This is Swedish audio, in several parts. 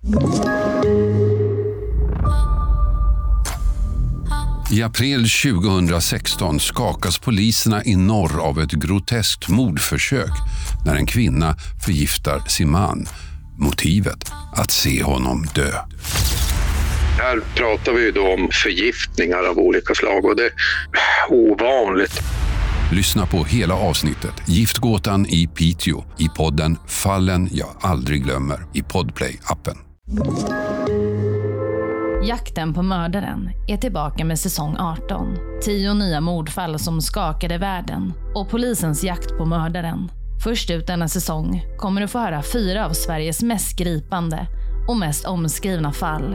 I april 2016 skakas poliserna i norr av ett groteskt mordförsök när en kvinna förgiftar sin man. Motivet att se honom dö. Här pratar vi då om förgiftningar av olika slag och det är ovanligt. Lyssna på hela avsnittet Giftgåtan i Piteå i podden Fallen jag aldrig glömmer i Podplay-appen. Jakten på mördaren är tillbaka med säsong 18. 10 nya mordfall som skakade världen och polisens jakt på mördaren. Först ut denna säsong kommer du få höra 4 av Sveriges mest gripande och mest omskrivna fall.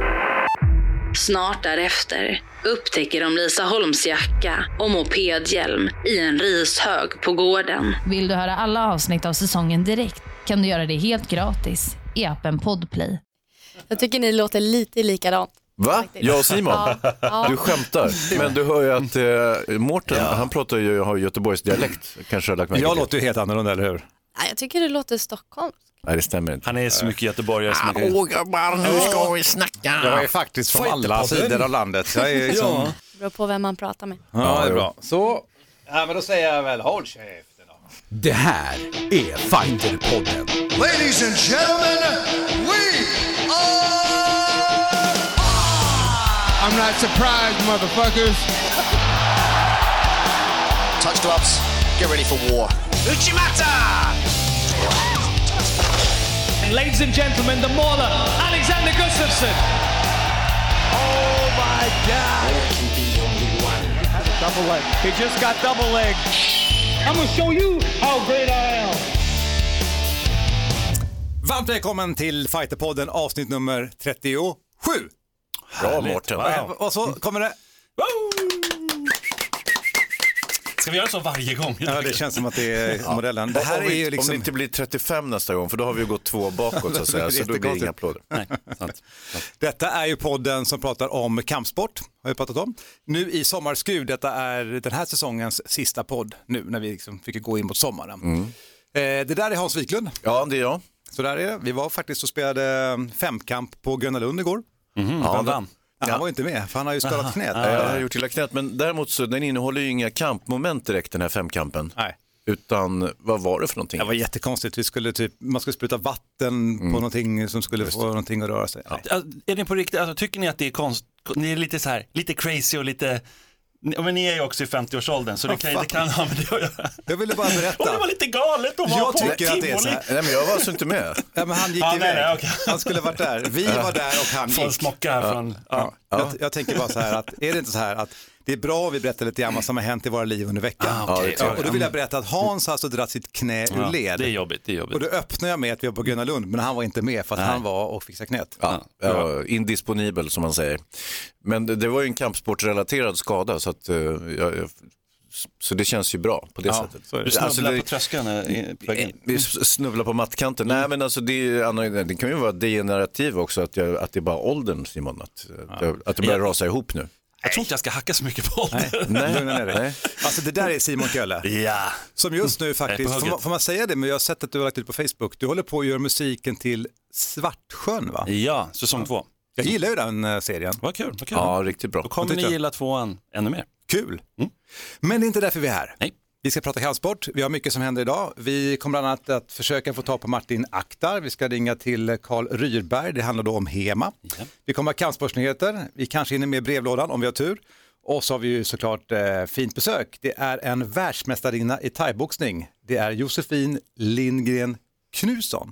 Snart därefter upptäcker de Lisa Holms jacka och mopedhjälm i en rishög på gården. Vill du höra alla avsnitt av säsongen direkt kan du göra det helt gratis i appen Podplay. Jag tycker ni låter lite likadant. Va? Jag och Simon? Ja. Du skämtar. Men du hör ju att Mårten, han pratar ju, har Göteborgs dialekt. Kanske har lagt mig. Jag låter ju helt annorlunda, eller hur? Nej, jag tycker det låter Stockholm. Nej, det stämmer inte. Han är så mycket göteborgare som mycket... nu ska vi snacka. Jag är faktiskt från alla sidor av landet. Jag är liksom... Det beror på vem man pratar med. Ja, det är bra. Så, ja, men då säger jag väl, håll käften då. Det här är Fighterpodden. Ladies and gentlemen, we are... I'm not surprised, motherfuckers. Touch gloves, get ready for war. Uchimata! And ladies and gentlemen, the mauler, Alexander Gustafsson. Oh my God! Double leg. He just got double leg. I'm gonna show you how great I am. Varmt välkommen till Fighterpodden avsnitt nummer 37. Bra, Mårten. Wow. Och så kommer det... Ska vi göra så varje gång? Ja, det känns som att det är modellen. Det här är ju liksom... Om det inte blir 35 nästa gång, för då har vi ju gått 2 bakåt så att säga. Så då blir det inga applåder. Nej, sant. Detta är ju podden som pratar om kampsport, har vi pratat om. Nu i sommarskrud, detta är den här säsongens sista podd nu när vi liksom fick gå in mot sommaren. Det där är Hans Wiklund. Ja, det är jag. Så där är det. Vi var faktiskt och spelade femkamp på Gröna Lund igår. Ja, vann. Han var inte med, för han har ju skadat knät. Jag har gjort illa knät, men däremot så den innehåller ju inga kampmoment direkt, den här femkampen. Nej. Utan vad var det för någonting? Det var jättekonstigt. Man skulle spruta vatten på någonting som skulle få någonting att röra sig. Ja. Är ni på riktigt, alltså, tycker ni att det är ni är lite så här, lite crazy och lite... Men ni är ju också i 50-årsåldern så det kan ha med det att göra. Jag ville bara berätta. Det var lite galet att vara jag på tycker att det är så här. Nej, men jag var alltså inte med. Ja, men han gick iväg. Nej, okay. Han skulle varit där. Vi var där och han Får gick. smocka här från... Jag tänker bara så här att är det inte så här att det är bra att vi berättar lite grann vad som har hänt i våra liv under veckan. Och då vill jag berätta att Hans har alltså dratt sitt knä ur led. Det är jobbigt. Och då öppnar jag med att vi var på Gröna Lund, men han var inte med för att han var och fixade knät. Ja, indisponibel som man säger. Men det var ju en kampsportrelaterad skada så att så det känns ju bra på det sättet. Du snubblar på tröskeln vi snubblar på mattkanten. Nej, men alltså det kan ju vara degenerativ också att det är bara åldern, Simon, att det börjar rasa ihop nu. Jag tror inte jag ska hacka så mycket på åldern. Nej. Alltså det där är Simon Kölle. Ja. Som just nu faktiskt, får man säga det, men jag har sett att du har lagt ut på Facebook. Du håller på att göra musiken till Svartsjön, va? Ja, säsong 2. Jag gillar ju den serien. Vad kul. Ja, riktigt bra. Då kommer ni gilla 2:an ännu mer. Kul. Men det är inte därför vi är här. Nej. Vi ska prata kampsport. Vi har mycket som händer idag. Vi kommer bland annat att försöka få ta på Martin Akhtar. Vi ska ringa till Carl Ryrberg. Det handlar då om HEMA. Ja. Vi kommer ha kampsportsnyheter. Vi kanske hinner med brevlådan om vi har tur. Och så har vi ju såklart fint besök. Det är en världsmästarinna i thaiboxning. Det är Josefin Lindgren Knutsson.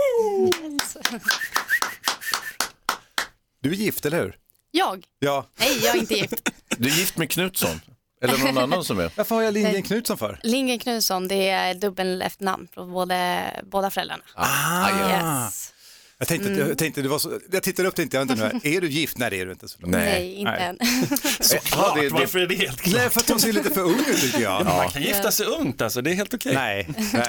Du är gift, eller hur? Jag? Ja. Nej, jag är inte gift. Du är gift med Knutsson? Eller någon annan som är? Varför har jag Lindgren Knutsson för? Lindgren Knutsson, det är dubbel efternamn på båda föräldrarna. Yes. Jag tänkte jag tittade upp, tänkte jag inte nu. Är du gift? Nej, det är du inte. Nej, inte än. Varför är det helt klart? Nej, för att hon ser lite för ung ut, tycker jag. Man kan gifta sig ungt, alltså. Det är helt okej. Nej.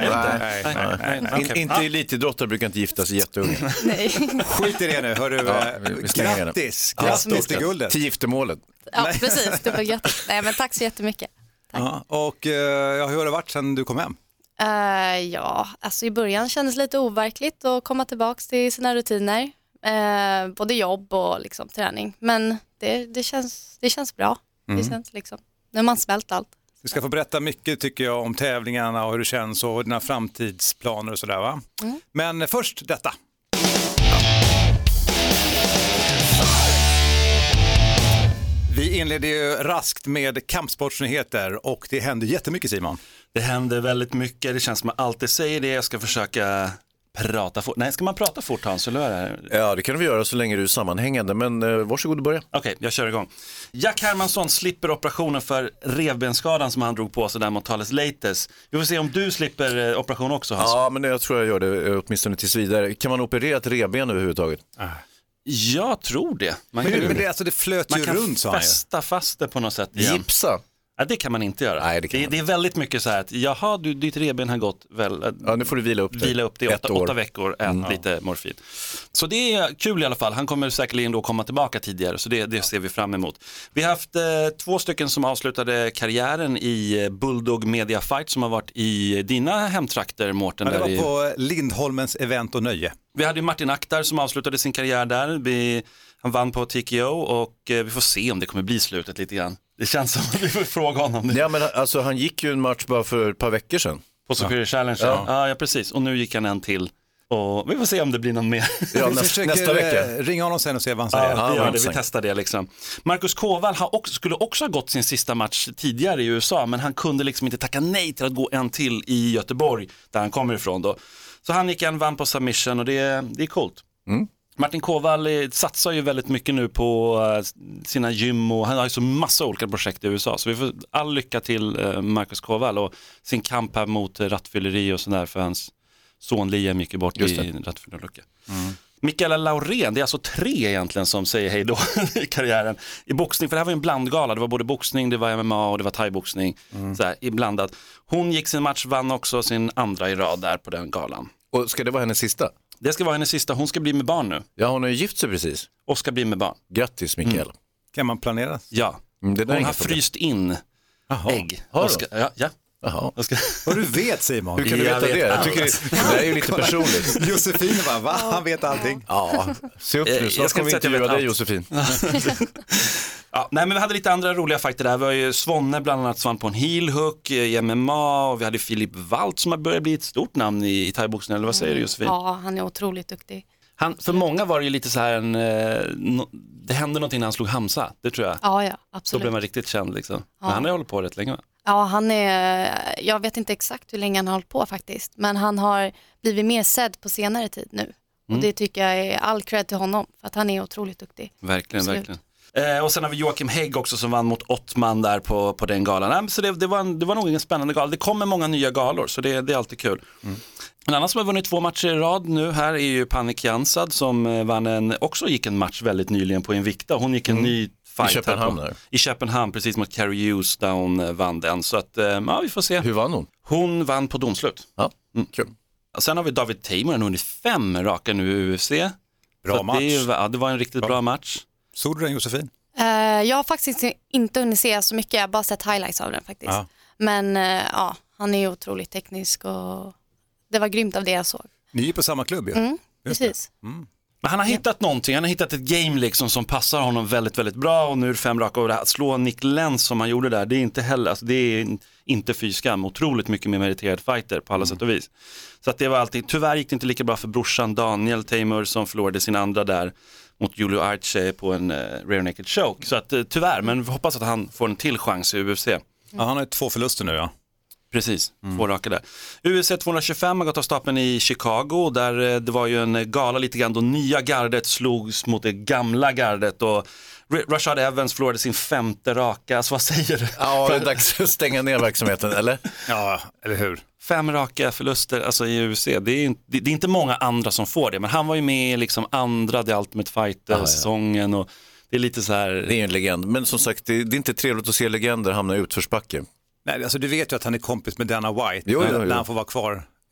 Inte elitidrottare brukar inte gifta sig jätteunga. Nej. Skit i det nu, hörru. Grattis till guldet. Till giftermålet. Ja, precis. Dubbelgrattis. Nej, men tack så jättemycket. Tack. Ja, och hur har det varit sedan du kom hem? Ja, alltså i början kändes det lite overkligt att komma tillbaka till sina rutiner. Både jobb och liksom träning. Men det känns bra. Det känns liksom, när man smält allt. Du ska få berätta mycket tycker jag om tävlingarna och hur det känns och dina framtidsplaner och sådär va? Men först detta. Vi inleder ju raskt med kampsportsnyheter och det händer jättemycket Simon. Det händer väldigt mycket, det känns som att jag alltid säger det. Jag ska försöka prata fort. Nej, ska man prata fort Hans? Ja, det kan vi göra så länge du är sammanhängande, men varsågod och börja. Okej, jag kör igång. Jack Hermansson slipper operationen för revbensskadan som han drog på sig där mot Thales Leites. Vi får se om du slipper operation också Hans. Ja, men jag tror jag gör det åtminstone tills vidare. Kan man operera ett revben överhuvudtaget? Jag tror det. Men det, alltså, det flöt ju runt så man kan fästa fast det på något sätt igen. Gipsa? Ja, det kan man inte göra. Nej, det är väldigt mycket så här att jaha, ditt revben har gått väl. Ja, nu får du vila upp det i 8 veckor, lite morfin. Så det är kul i alla fall. Han kommer säkerligen då komma tillbaka tidigare, så det ser vi fram emot. Vi har haft 2 stycken som avslutade karriären i Bulldog Media Fight som har varit i dina hemtrakter, Mårten. Ja, det var på Lindholmens event och nöje. Vi hade Martin Akhtar som avslutade sin karriär där. Han vann på TKO och vi får se om det kommer bli slutet lite grann. Det känns som att vi får fråga honom nu. Ja, men alltså han gick ju en match bara för ett par veckor sedan. På Superior Challenge. Ja, precis. Och nu gick han en till. Och vi får se om det blir någon mer. Ja, nästa vecka. Ringa honom sen och se vad han säger. Ja, vi testar det liksom. Marcus Kowal skulle också ha gått sin sista match tidigare i USA, men han kunde liksom inte tacka nej till att gå en till i Göteborg där han kommer ifrån då. Så han vann på submission och det är coolt. Martin Kowal satsar ju väldigt mycket nu på sina gym och han har ju så massa olika projekt i USA. Så vi får all lycka till Marcus Kowal och sin kamp här mot rattfylleri och sådär, för hans son Liam gick ju bort i rattfylleriolycka. Mikaela Laurén, det är alltså 3 egentligen som säger hej då i karriären i boxning, för det här var ju en blandgala, det var både boxning, det var MMA och det var thaiboxning så här, iblandat. Hon gick sin match, vann också sin andra i rad där på den galan. Och ska det vara hennes sista? Det ska vara hennes sista, hon ska bli med barn nu. Ja, hon har ju gift sig precis. Och ska bli med barn. Grattis Mikael. Kan man planera? Ja, hon har fryst in ägg. Ja. Jaha. Vad du vet Simon. Hur kan du veta det? Jag tycker det är ju lite personligt. Josefin bara, va? Han vet allting. Ja, se upp nu. Så ska vi intervjua dig Josefin. Ja, nej, men vi hade lite andra roliga fighter där. Vi har ju Svonne bland annat som vann på en heel hook i MMA och vi hade Filip Walt som har börjat bli ett stort namn i thaiboxning, eller vad säger du Josefin? Ja, han är otroligt duktig. För många var det ju lite så här det hände någonting när han slog Hamza, det tror jag. Ja, absolut. Då blev man riktigt känd liksom. Men han har hållit på rätt länge va? Ja, jag vet inte exakt hur länge han har hållit på faktiskt, men han har blivit mer sedd på senare tid nu. Och det tycker jag är all cred till honom, för att han är otroligt duktig. Verkligen. Och sen har vi Joakim Hägg också som vann mot Ottman där på den galan. Så det var nog en spännande gala. Det kommer många nya galor, så det är alltid kul. En annan som har vunnit 2 matcher i rad nu här är ju Panik Jansad som också gick en match väldigt nyligen på Invicta. Hon gick en ny fight i Köpenhamn i Köpenhamn, precis mot Carrie Hughes där hon vann den. Så att, vi får se. Hur vann hon? Hon vann på domslut. Ja, kul. Sen har vi David Tamer, han har vunnit 5 raka nu i UFC. Bra match. Det var en riktigt bra match. Såg du den Josefin? Jag har faktiskt inte hunnit se så mycket, jag har bara sett highlights av den faktiskt. Ja. Men han är ju otroligt teknisk och det var grymt av det jag såg. Ni är på samma klubb ju. Precis. Men han har hittat någonting, han har hittat ett game liksom som passar honom väldigt, väldigt bra och nu är det 5 raka och att slå Nick Lenz som han gjorde där, det är inte heller, alltså det är inte fy skam, otroligt mycket mer meriterad fighter på alla sätt och vis. Så att det var alltid, tyvärr gick det inte lika bra för brorsan Daniel Tamer som förlorade sin andra där mot Julio Arce på en rear naked choke. Så att tyvärr, men vi hoppas att han får en till chans i UFC. Ja, han har 2 förluster nu ja. Precis, 2 raka där. UFC 225 har gått av stapeln i Chicago där det var ju en gala lite grann då nya gardet slogs mot det gamla gardet och Rashad Evans förlorade sin 5:e raka, så vad säger du? Ja, det är dags att stänga ner verksamheten, eller? Ja, eller hur? 5 raka förluster alltså i UFC, det är inte många andra som får det, men han var ju med liksom andra The Ultimate Fighter-säsongen och det är lite så här... Det är en legend, men som sagt det är inte trevligt att se legender hamna i utförsbacke. Nej, alltså du vet ju att han är kompis med Dana White jo. när han får vara kvar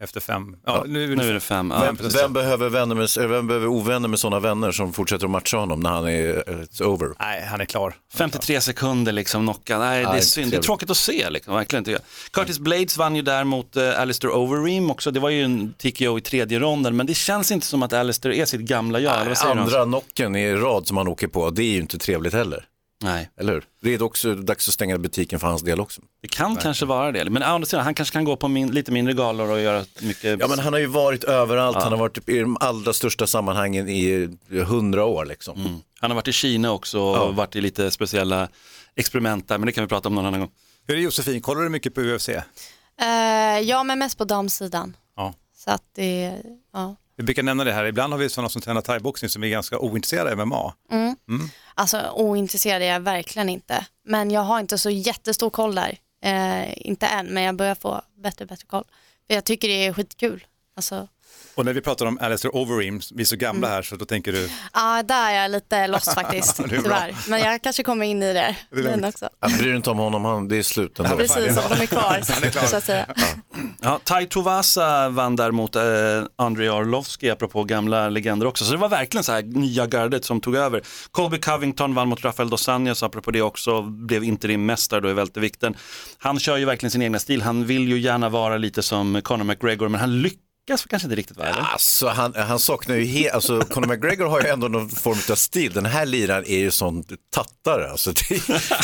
efter 5. Ja, nu är det 5. Vem behöver ovänner med sådana vänner som fortsätter att matcha honom när han är it's over? Nej, han är klar. 53 sekunder liksom knocka. Nej, det är synd. Det är tråkigt att se liksom, verkligen inte. Curtis Blades vann ju där mot Alistair Overeem också. Det var ju en TKO i 3:e ronden, men det känns inte som att Alistair är sitt gamla jag. Andra knocken i rad som han åker på, det är ju inte trevligt heller. Nej. Eller hur? Det är också dags att stänga butiken för hans del också. Det kan kanske vara det. Men han kanske kan gå på lite mindre galor och göra mycket... Ja, men han har ju varit överallt. Ja. Han har varit i de allra största sammanhangen i 100 år liksom. Mm. Han har varit i Kina också och varit i lite speciella experiment där. Men det kan vi prata om någon annan gång. Hur är det, Josefin? Kollar du mycket på UFC? Ja, men mest på damsidan. Ja. Så att det... Ja. Vi brukar nämna det här. Ibland har vi sådana som tränar thaiboxning som är ganska ointresserade av MMA. Alltså ointresserad är jag verkligen inte. Men jag har inte så jättestor koll där. Inte än, men jag börjar få bättre koll. För jag tycker det är skitkul. Alltså... Och när vi pratar om Alistair Overeem, vi är så gamla här, så då tänker du... Ja, där är jag lite lost faktiskt, tyvärr. Men jag kanske kommer in i det. Den också. Jag bryr inte om honom, det är slut ändå. Precis, de är kvar, så att säga. Ja, Tai Tuivasa vann där mot Andrei Arlovski, apropå gamla legender också. Så det var verkligen så här nya gardet som tog över. Colby Covington vann mot Rafael dos Anjos, apropå det också, blev interimmästare då i vältervikten. Han kör ju verkligen sin egna stil. Han vill ju gärna vara lite som Conor McGregor, men han lyckas kanske inte riktigt, va? Alltså, han saknar ju Conor McGregor har ju ändå någon form av stil. Den här liran är ju sån tattare. Alltså, det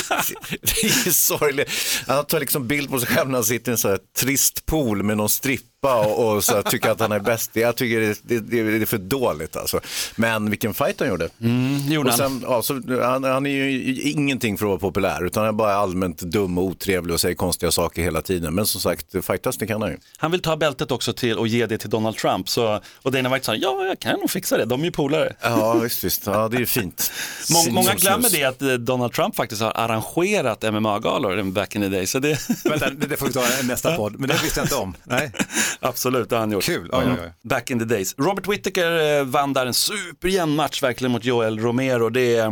är sorgligt. Han tar liksom bild på sig själv när han sitter i en så här trist pool med någon strippa och så tycker att han är bäst. Jag tycker det är för dåligt alltså. Men vilken fight han gjorde. Gjorde och sen, han är ju ingenting för att vara populär, utan han är bara allmänt dum och otrevlig och säger konstiga saker hela tiden. Men som sagt, fightas det kan han ju. Han vill ta bältet också till och ge det till Donald Trump. Och Dana White sa, jag kan nog fixa det. De är ju polare. Ja, visst. Ja, det är ju fint. Många glömmer det att Donald Trump faktiskt har arrangerat MMA-galor back in the day. Så det... Vänta, det får vi ta nästa podd. Men det visste jag inte om. Nej. Absolut, det har han gjort. Kul. Back in the days. Robert Whittaker vann där en superjämn match verkligen mot Joel Romero.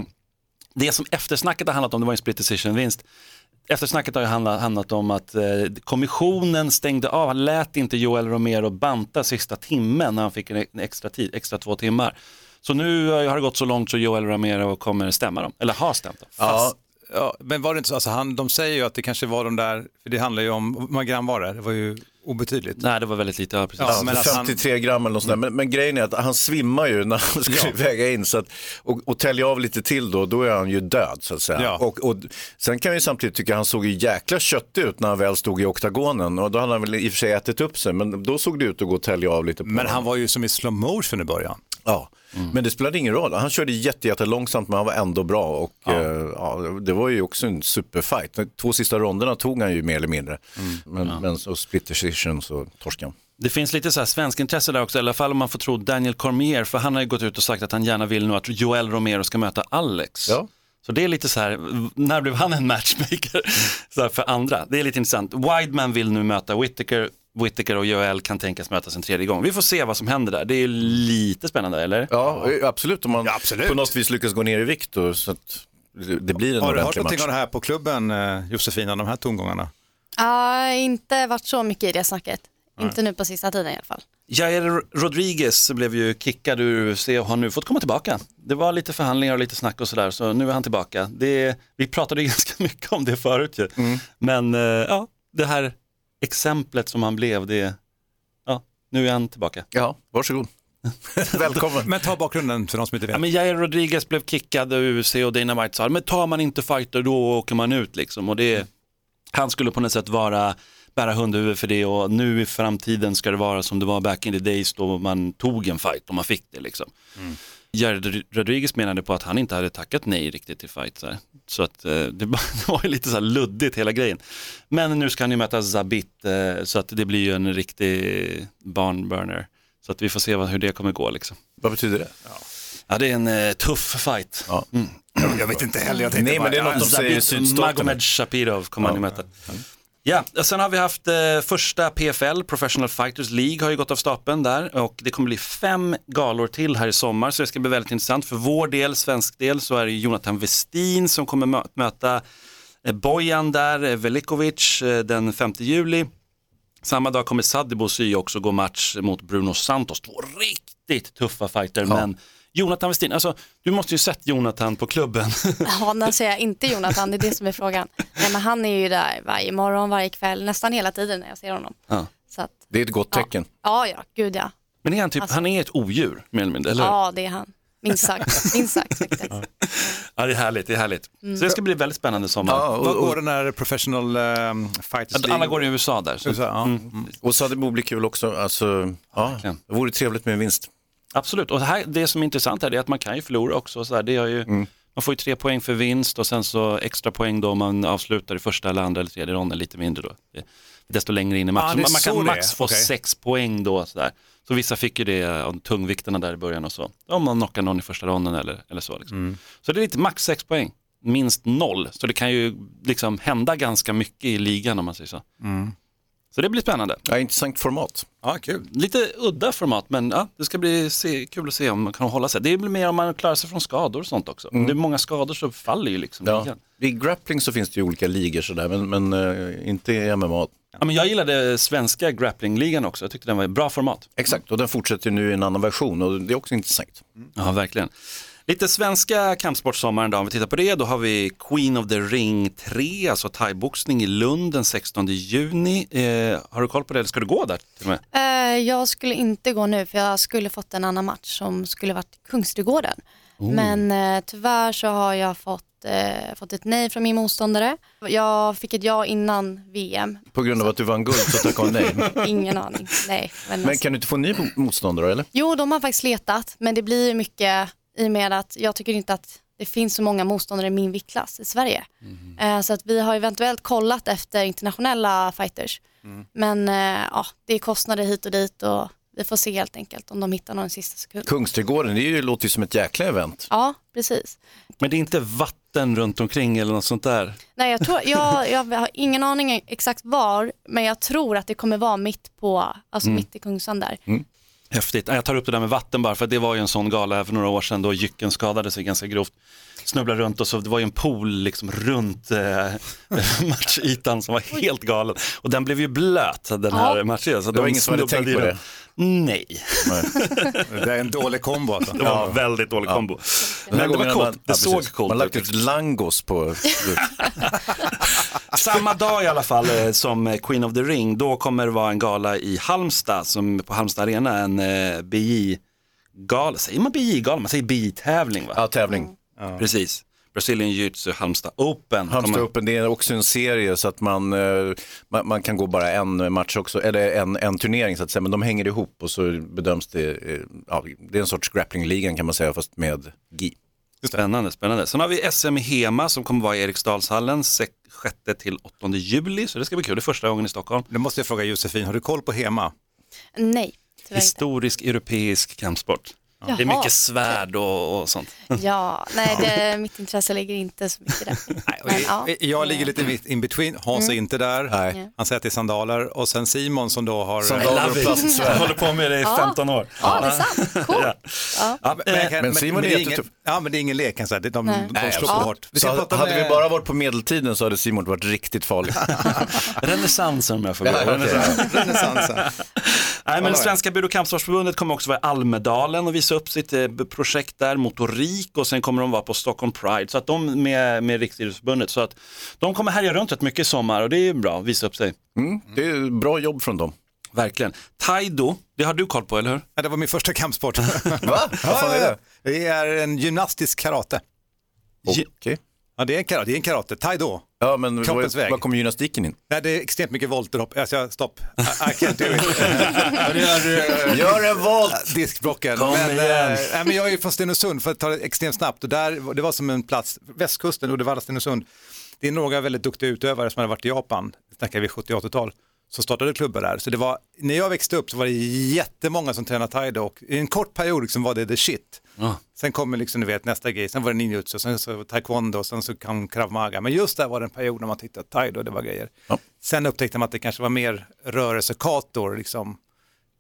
Det som eftersnacket har handlat om, det var en split decision-vinst. Eftersnacket har ju handlat om att kommissionen stängde av, han lät inte Joel Romero banta sista timmen när han fick en extra 2 timmar. Så nu har det gått så långt så Joel Romero kommer stämma dem, eller har stämt dem. Ja, men var det inte så, alltså de säger ju att det kanske var de där, för det handlar ju om, hur många gram var det? Det var ju obetydligt. Nej, det var väldigt lite. Ja, precis. Ja, men 53 gram eller något sånt där. Men grejen är att han svimmar ju när han skulle väga in. Så att, och tälja av lite till då är han ju död så att säga. Ja. Och sen kan vi samtidigt tycka att han såg ju jäkla köttig ut när han väl stod i oktagonen. Och då hade han väl i och för sig ätit upp sig. Men då såg det ut att gå och tälja av lite på. Men han var ju som i slow motion i början. Ja. Men det spelade ingen roll. Han körde jättelångsamt, men han var ändå bra. Och det var ju också en superfight. De 2 sista ronderna tog han ju mer eller mindre. Men så split decision så torskade han. Det finns lite så här svensk intresse där också, i alla fall om man får tro Daniel Cormier, för han har ju gått ut och sagt att han gärna vill nu att Joel Romero ska möta Alex. Ja. Så det är lite så här, när blev han en matchmaker så här för andra? Det är lite intressant. Weidman vill nu möta Whittaker och Joel kan tänkas mötas en 3:e gång. Vi får se vad som händer där. Det är lite spännande, eller? Ja, absolut. Om man på något vis lyckas gå ner i vikt då, så att det blir en ordentlig match. Har du hört någonting om det här på klubben, Josefina, de här tongångarna? Inte varit så mycket i det snacket. Inte nu på sista tiden i alla fall. Jair Rodriguez blev ju kickad ur UFC och har nu fått komma tillbaka. Det var lite förhandlingar och lite snack och sådär, så nu är han tillbaka. Vi pratade ganska mycket om det förut ju. Men det här exemplet som han blev, nu är han tillbaka. Ja, varsågod. Välkommen. Men ta bakgrunden för de som inte vet. Ja, men Jair Rodriguez blev kickad av UFC och Dana White sa, men tar man inte fighter då åker man ut liksom. Och han skulle på något sätt bära hundhuvud för det, och nu i framtiden ska det vara som det var back in the days då man tog en fight och man fick det liksom. Jair Rodriguez menade på att han inte hade tackat nej riktigt till fight så att det var ju lite så här luddigt hela grejen. Men nu ska han ju möta Zabit, så att det blir ju en riktig barnburner, så att vi får se hur det kommer gå liksom. Vad betyder det? Ja, det är en tuff fight. Ja. Jag vet inte heller. Nej, men det är något de säger i sydstaterna. Magomed Shapirov kommer han ju möta. Ja, sen har vi haft första PFL, Professional Fighters League, har ju gått av stapeln där, och det kommer bli 5 galor till här i sommar, så det ska bli väldigt intressant. För vår del, svensk del, så är det Jonathan Westin som kommer möta Bojan där, Velikovic den 5 juli. Samma dag kommer Sadibou Sy också gå match mot Bruno Santos. 2 riktigt tuffa fighter, men Jonathan Westin, alltså du måste ju sett Jonathan på klubben. Ja, när säger jag inte Jonathan, det är det som är frågan. Nej, men han är ju där varje morgon, varje kväll, nästan hela tiden när jag ser honom. Ja. Så att, Det är ett gott tecken. Ja, gud ja. Men är han typ, han är ett odjur, mer eller mindre, eller? Ja, det är han. Minst sagt faktiskt. Ja, det är härligt. Så det ska bli väldigt spännande sommar. Ja, vad går den här professional fighters league? Alla går i USA där. Så. Och Sadibou blir kul också. Alltså, det vore trevligt med en vinst. Absolut, och det som är intressant här är att man kan ju förlora också. Så här, det är ju, man får ju 3 poäng för vinst och sen så extra poäng då om man avslutar i första eller andra eller tredje ronden, lite mindre då. Desto längre in i matchen. Man kan max få 6 poäng då. Så vissa fick ju det av tungvikterna där i början och så. Om man knockar någon i första ronden eller så. Liksom. Så det är lite max 6 poäng. Minst 0. Så det kan ju liksom hända ganska mycket i ligan om man säger så. Så det blir spännande. Ja, intressant format. Ja, kul. Lite udda format, men det ska bli kul att se om man kan hålla sig. Det blir mer om man klarar sig från skador och sånt också. Om det är många skador så faller ju liksom ligan. I grappling så finns det ju olika ligor sådär, men inte i MMA. Ja, men jag gillade svenska grapplingligan också. Jag tyckte den var ett bra format. Exakt, och den fortsätter nu i en annan version och det är också intressant. Ja, verkligen. Lite svenska kampsportsommaren då, om vi tittar på det, då har vi Queen of the Ring 3, alltså thaiboxning i Lund den 16 juni. Har du koll på det eller ska du gå där till och med? Jag skulle inte gå nu för jag skulle fått en annan match som skulle varit Kungsträdgården. Men tyvärr så har jag fått ett nej från min motståndare. Jag fick ett ja innan VM. På grund av att du vann guld så tackade nej? Ingen aning, nej. Men kan du inte få en ny motståndare eller? Jo, de har faktiskt letat, men det blir mycket i och med att jag tycker inte att det finns så många motståndare i min viktklass i Sverige. Så att vi har eventuellt kollat efter internationella fighters. Men det är kostnader hit och dit och vi får se helt enkelt om de hittar någon sista sekund. Kungsträdgården, det låter ju som ett jäkla event. Ja, precis. Men det är inte vatten runt omkring eller något sånt där? Nej, jag har ingen aning exakt var, men jag tror att det kommer vara mitt i Kungsan där. Häftigt. Jag tar upp det där med vatten bara för att det var ju en sån gala för några år sedan då Jycken skadade sig ganska grovt. Snubblade runt och så det var ju en pool liksom runt matchytan som var helt galen. Och den blev ju blöt den här matchen. Så det var ingen som hade tänkt på det. Nej. Det är en dålig kombo alltså. Det var en väldigt dålig kombo. Men det var coolt. Det såg coolt. Man lagt ett langos på... Samma dag i alla fall som Queen of the Ring, då kommer det vara en gala i Halmstad, som på Halmstad Arena, en BJ-gala. Säger man BJ-gala? Man säger BJ-tävling va? Ja, tävling. Ja. Precis. Brazilian Jiu-Jitsu Halmstad Open. Halmstad Open, det är också en serie så att man kan gå bara en match också, eller en turnering så att säga, men de hänger ihop och så bedöms det, det är en sorts grappling-ligan kan man säga fast med GI. Spännande. Sen har vi SM i Hema som kommer vara i Eriksdalshallen 6-8 juli, så det ska bli kul. Det är första gången i Stockholm. Nu måste jag fråga Josefin, har du koll på Hema? Nej. Historisk europeisk kampsport. Jaha. Det är mycket svärd och sånt. Ja, nej, mitt intresse ligger inte så mycket där. Men, jag ligger lite in between. Hans är inte där. Nej. Han säger att det är sandaler. Och sen Simon som då har... Sandaler och plastsvärd. Jag håller på med det i 15 år. Ja, det är sant. Cool. Men Simon är jättetuff. Ja, men det är ingen lek. De slår på hårt. Hade vi bara varit på medeltiden så hade Simon varit riktigt farlig. Renässansen om jag får Renässansen. Nej, men Svenska Bud- och kampsportsförbundet kommer också vara i Almedalen och visa upp sitt projekt där, motorik, och sen kommer de vara på Stockholm Pride, så att de med Riksidrottsförbundet, så att de kommer härja runt rätt mycket i sommar och det är bra, visa upp sig. Det är bra jobb från dem. Verkligen. Taido, det har du koll på, eller hur? Ja, det var min första kampsport. Va? Vad fan är det? Det är en gymnastisk karate. Okej. Ja, det är en karate. Taido. Ja, men vad kommer gymnastiken in? Nej, det är extremt mycket volterhopp. Alltså, stopp. I can't do it. Gör en volt! Diskblocken. Men jag är ju från Stenungsund, för att ta det extremt snabbt. Och det var som en plats, västkusten, Uddevalla, Stenungsund. Det är några väldigt duktiga utövare som hade varit i Japan. Det snackar vi 70-80-tal. Som startade klubbar där. Så det var, när jag växte upp så var det jättemånga som tränade Taido. Och i en kort period liksom var det the shit. Sen kommer liksom, du vet, nästa grej. Sen var det ninjutsu, sen så taekwondo, sen så kom krav maga. Men just där var det en period när man tittade att Taido, det var grejer. Sen upptäckte man att det kanske var mer rörelsekator liksom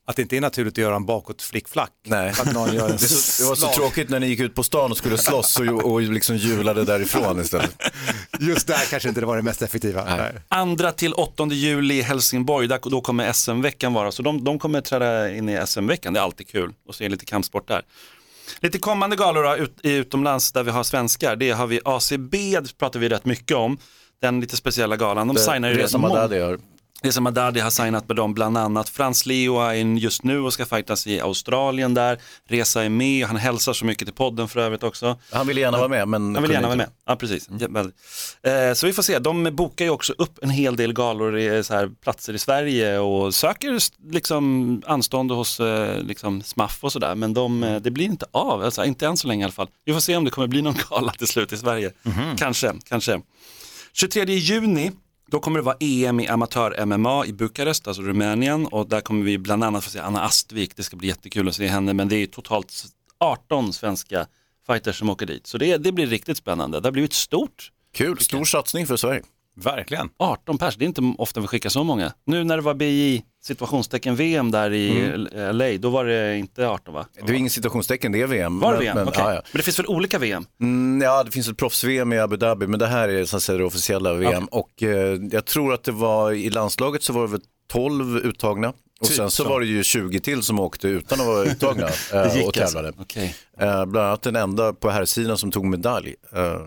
Att det inte är naturligt att göra en bakåt flickflack. Nej. Att någon gör en det var så tråkigt när ni gick ut på stan och skulle slåss och liksom hjulade därifrån istället. Just där kanske inte det var det mest effektiva. Nej. 2 till 8 juli i Helsingborg, då kommer SM-veckan vara. Så de kommer träda in i SM-veckan, det är alltid kul att se lite kampsport där. Lite kommande galor då, utomlands där vi har svenskar, det har vi ACB, det pratar vi rätt mycket om. Den lite speciella galan. De signar ju Reza Madadi har signat med dem bland annat. Frans Leo är in just nu och ska fightas i Australien där. Reza är med, han hälsar så mycket till podden för övrigt också. Han vill gärna vara med, men... Han vill gärna vara med, ja precis. Så vi får se, de bokar ju också upp en hel del galor i så här platser i Sverige och söker liksom anstånd hos liksom SMAF och sådär. Men det blir inte av, alltså, inte än så länge i alla fall. Vi får se om det kommer bli någon gala till slut i Sverige. Kanske. 23 juni. Då kommer det vara EM i amatör-MMA i Bukarest, alltså Rumänien. Och där kommer vi bland annat få se Anna Astvik. Det ska bli jättekul att se henne. Men det är totalt 18 svenska fighters som åker dit. Så det blir riktigt spännande. Det har blivit stort. Kul, stor satsning för Sverige. Verkligen. 18 pers, det är inte ofta vi skickar så många. Nu när det var BI situationstecken VM där i LA, då var det inte 18 va? Det är ingen situationstecken, det är VM. Var det VM? Okay. Ja. Men det finns väl olika VM? Ja, det finns ett proffs-VM i Abu Dhabi, men det här är så att säga det officiella VM. Okay. Och jag tror att det var i landslaget så var det väl 12 uttagna. Och sen så var det ju 20 till som åkte utan att vara uttagna och tävlade. Alltså. Okay. Bland annat den enda på här sidan som tog medalj.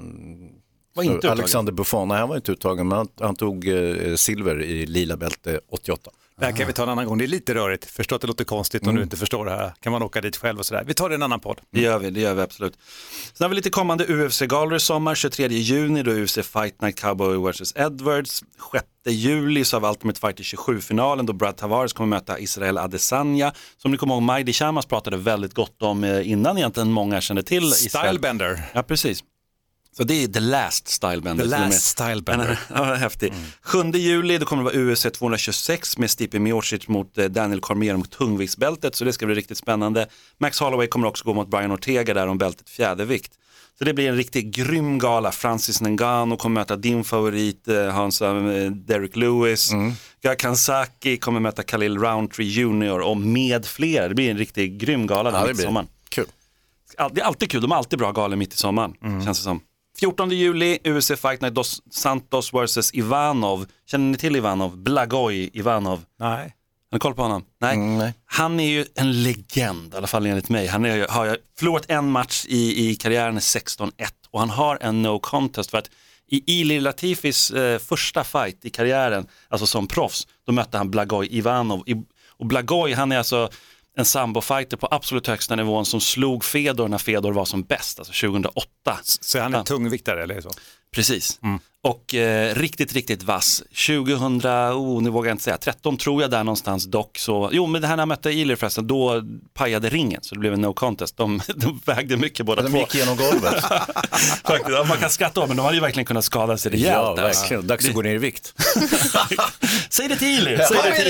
Alexander Buffon, nej han var inte uttagen, men han tog silver i lila bälte 88. Det här kan vi ta en annan gång, det är lite rörigt. Förstår att det låter konstigt om du inte förstår det här. Kan man åka dit själv och sådär. Vi tar det i en annan podd. Det gör vi absolut. Sen har vi lite kommande UFC-galor i sommar. 23 juni då UFC Fight Night Cowboy vs Edwards. 6 juli så har vi Ultimate Fighter 27-finalen då Brad Tavares kommer möta Israel Adesanya. Som ni kommer ihåg, Majdi Chamas pratade väldigt gott om innan egentligen många kände till Israel. Stylebender. Ja, precis. Så det är The Last Stylebender. The Last Stylebender. Ja, häftigt. 7 juli då kommer det vara UFC 226 med Stipe Miocic mot Daniel Cormier mot tungviktsbältet. Så det ska bli riktigt spännande. Max Holloway kommer också gå mot Brian Ortega där om bältet fjädervikt. Så det blir en riktigt grym gala. Francis Ngannou kommer möta din favorit Hansa Derek Lewis. Gakhan Saki kommer möta Khalil Roundtree Jr. och med fler. Det blir en riktigt grym gala mitt i sommaren. Kul. Det är alltid kul. De har alltid bra galor mitt i sommaren, känns det som. 14 juli, UFC Fight Night Dos Santos vs Ivanov. Känner ni till Ivanov? Blagoj Ivanov. Nej. Har ni koll på honom? Nej. Han är ju en legend, i alla fall enligt mig. Han har förlorat en match i karriären 16-1 och han har en no contest för att i Ilir Latifis första fight i karriären, alltså som proffs, då mötte han Blagoj Ivanov. Och Blagoj, han är alltså en sambo-fighter på absolut högsta nivån som slog Fedor när Fedor var som bäst, alltså 2008. Så han är tungviktare eller så? Precis. Och riktigt vass. 2000, nu vågar jag inte säga, 13 tror jag där någonstans dock. Så, men det här när han mötte Ilir förresten, då pajade ringen så det blev en no contest. De vägde mycket båda två. De gick igenom golvet. Faktiskt, man kan skratta om, men de hade ju verkligen kunnat skada sig rejält. Ja, verkligen. Dags att gå ner i vikt. Säg det till Ilir.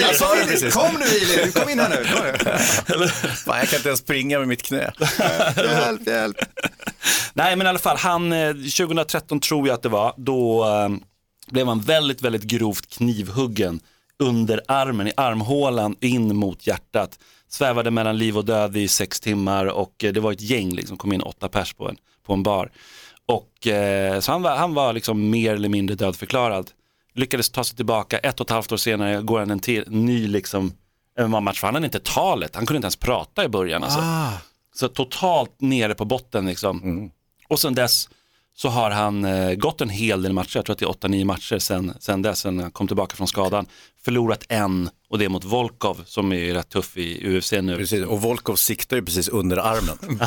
Kom nu Ilir, kom in här nu. Fan, jag kan inte ens springa med mitt knä. Hjälp. Nej, men i alla fall, 2013 tror jag att det var, då blev han väldigt, väldigt grovt knivhuggen under armen, i armhålan in mot hjärtat. Svävade mellan liv och död i 6 timmar och det var ett gäng liksom, kom in 8 pers på en bar. Och så han var liksom mer eller mindre dödförklarad. Lyckades ta sig tillbaka, 1,5 år senare går han en ny liksom MMA-match, för han hade inte talet, han kunde inte ens prata i början alltså. Så totalt nere på botten liksom. Och sen dess så har han gått en hel del matcher, jag tror att det är 8-9 matcher sen dess, sen han kom tillbaka från skadan. Förlorat en, och det är mot Volkov som är rätt tuff i UFC nu. Precis, och Volkov siktar ju precis under armen.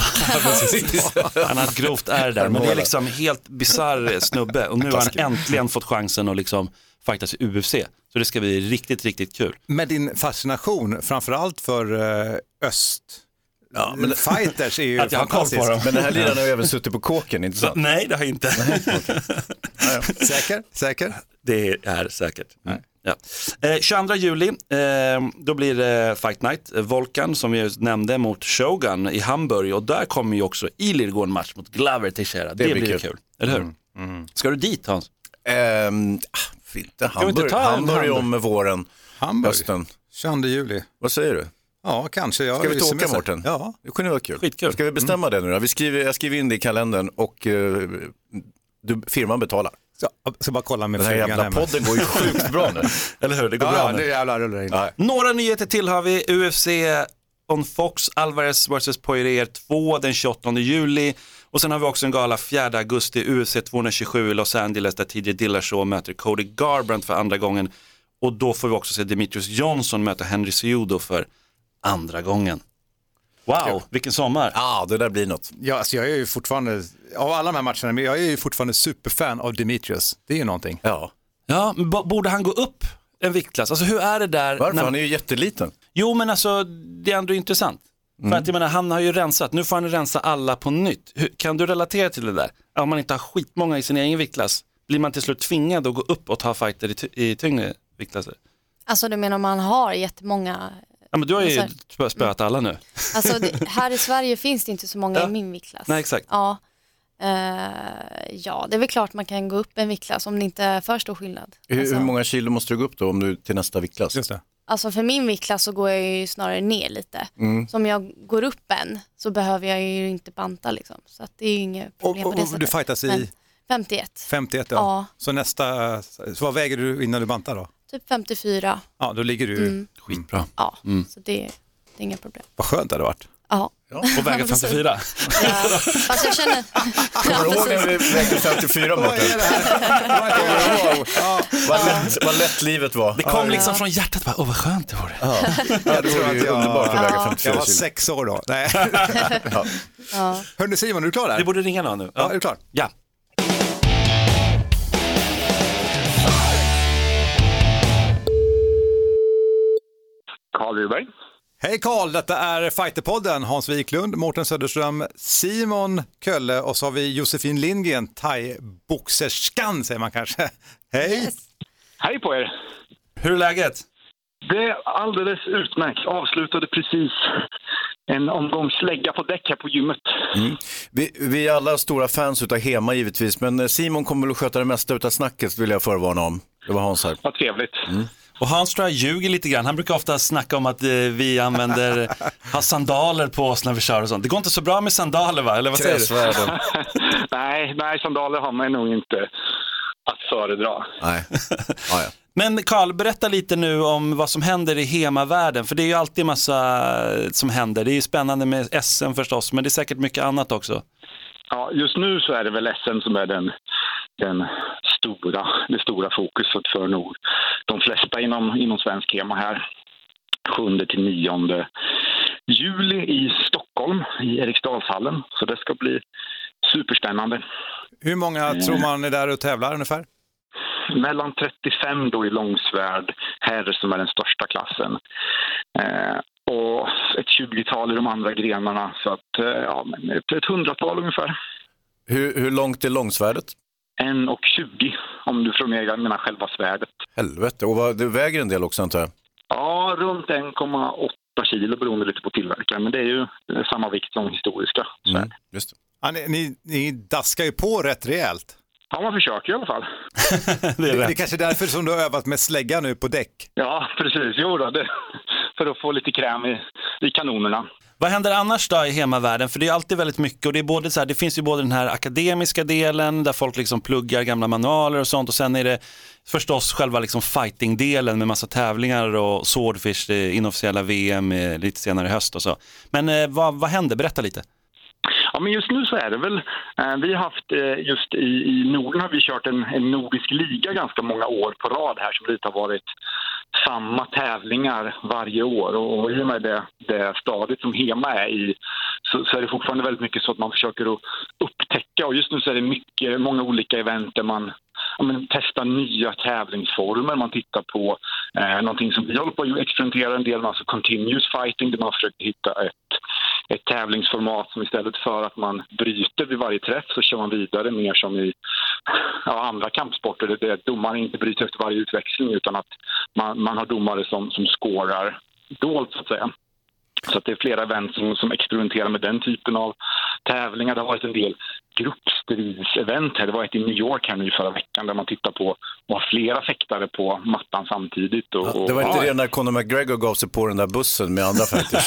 Han har ett grovt är där, men det är liksom helt bizarr snubbe. Och nu har han äntligen fått chansen att liksom fightas i UFC. Så det ska bli riktigt, riktigt kul. Med din fascination, framförallt för öst. Ja, men fighters är ju att jag har koll på dem. Men den här liran har ju även suttit på kåken, inte sant? Nej, det har jag inte. Säker? Det är säkert. Ja. 22 juli, då blir det Fight Night. Volkan som vi nämnde mot Shogun i Hamburg. Och där kommer ju också Ilir gå en match mot Glover Teixeira. Det blir kul, eller hur? Ska du dit, Hans? Inte Hamburg. Hamburg om våren. Hösten. 22 juli. Vad säger du? Ja, kanske. Ska vi inte åka, Mårten? Ja. Det kunde vara kul. Skitkul. Ska vi bestämma det nu då? Jag skriver in det i kalendern och firman betalar. Så bara kolla med den här jävla podden går ju sjukt bra nu. Eller hur? Det går bra nu. Det jävla rullar in. Några nyheter till har vi. UFC on Fox, Alvarez vs Poirier 2 den 28 juli. Och sen har vi också en gala 4 augusti, UFC 227 i Los Angeles, där TJ Dillashaw möter Cody Garbrandt för andra gången. Och då får vi också se Demetrius Johnson möta Henry Cejudo för andra gången. Wow, vilken sommar. Ja, det där blir något. Ja, alltså jag är ju fortfarande, av alla de här matcherna, men jag är ju fortfarande superfan av Demetrius. Det är ju någonting. Ja, borde han gå upp en viktklass? Alltså hur är det där? Varför? Han är ju jätteliten. Jo, men alltså det är ändå intressant. För att jag menar, han har ju rensat. Nu får han rensa alla på nytt. Kan du relatera till det där? Om man inte har skitmånga i sin egen viktklass, blir man till slut tvingad att gå upp och ta fighter i tyngre viktklasser? Alltså du menar man har jättemånga... Ja, men du har ju spöat alla nu. Alltså här i Sverige finns det inte så många i min viktklass. Nej, exakt. Ja. Ja, det är väl klart man kan gå upp en viktklass om det inte är för stor skillnad. Hur många kilo måste du gå upp då om du till nästa viktklass? Just det. Alltså för min viktklass så går jag ju snarare ner lite. Så om jag går upp en så behöver jag ju inte banta liksom. Så att det är ju inget problem på det sättet. Du fightas i? 51. 51, ja. Så så vad väger du innan du bantar då? Typ 54. Ja, då ligger du skitbra. Ja, så det är inga problem. Vad skönt det hade varit. Ja. Och väga 54. Ja, fast jag känner... Kommer du ihåg när vi vägde 54, Mårten? Vad lätt livet var. Det kom liksom från hjärtat. Bara, vad skönt det var. Ja. Jag tror att det är underbart att väga 54 kilo. Jag var 6 år då. Nej. Hörrni Simon, är du klar där? Vi borde ringa någon nu. Ja, är du klar? Ja. Carl Rydberg. Hej Carl, detta är Fighterpodden. Hans Wiklund, Mårten Söderström, Simon Kölle och så har vi Josefin Lindgren, thai-boxerskan säger man kanske. Hej! Yes. Hej på er! Hur är läget? Det är alldeles utmärkt. Avslutade precis en omgång slägga på däck här på gymmet. Vi är alla stora fans utav Hema givetvis, men Simon kommer väl att sköta det mesta utav snacket, vill jag förvarna om. Det var Hans här. Vad trevligt. Och Hans tror jag ljuger lite grann. Han brukar ofta snacka om att vi har sandaler på oss när vi kör och sånt. Det går inte så bra med sandaler, va? Eller vad säger du? nej, sandaler har man nog inte att föredra. Nej. Ja. Men Carl, berätta lite nu om vad som händer i Hema-världen. För det är ju alltid massa som händer. Det är ju spännande med SM förstås, men det är säkert mycket annat också. Ja, just nu så är det väl SM som är det stora fokuset för nog de flesta inom svensk Hema här. 7-9 juli i Stockholm i Eriksdalshallen. Så det ska bli superspännande. Hur många tror man är där och tävlar ungefär? Mellan 35 då i långsvärd herr som är den största klassen. Och ett 20-tal i de andra grenarna. Så att ett 100-tal ungefär. Hur långt är långsvärdet? 1,20 om du menar själva svärdet. Helvete, och det väger en del också antar jag? Ja, runt 1,8 kilo beroende lite på tillverkaren. Men det är ju samma vikt som historiska svärd. Just det. Ja, ni daskar ju på rätt rejält. Ja, man försöker i alla fall. Det är kanske därför som du har övat med slägga nu på däck. Ja, precis. Jo då, för att få lite kräm i kanonerna. Vad händer annars då i hemmavärlden? För det är alltid väldigt mycket och det är både så här, det finns ju både den här akademiska delen där folk liksom pluggar gamla manualer och sånt och sen är det förstås själva liksom fighting-delen med massa tävlingar och Swordfish, det inofficiella VM lite senare i höst och så. Men vad händer? Berätta lite. Ja, men just nu så är det väl, vi har haft just i Norden har vi kört en nordisk liga ganska många år på rad här som lite har varit samma tävlingar varje år och i och med det stadiet som Hema är i så är det fortfarande väldigt mycket så att man försöker att upptäcka och just nu så är det många olika event där man testar nya tävlingsformer, man tittar på någonting som vi håller på att experimentera en del med, alltså continuous fighting där man försöker hitta ett tävlingsformat som istället för att man bryter vid varje träff så kör man vidare mer som i andra kampsporter där domaren inte bryter efter varje utväxling utan att man har domare som skårar dolt så att säga. Så att det är flera event som experimenterar med den typen av tävlingar. Det har varit en del gruppstridsevent här. Det var ett i New York här nu förra veckan där man tittar på och har flera fäktare på mattan samtidigt. Och, det var inte det när Conor McGregor gav sig på den där bussen med andra fighters?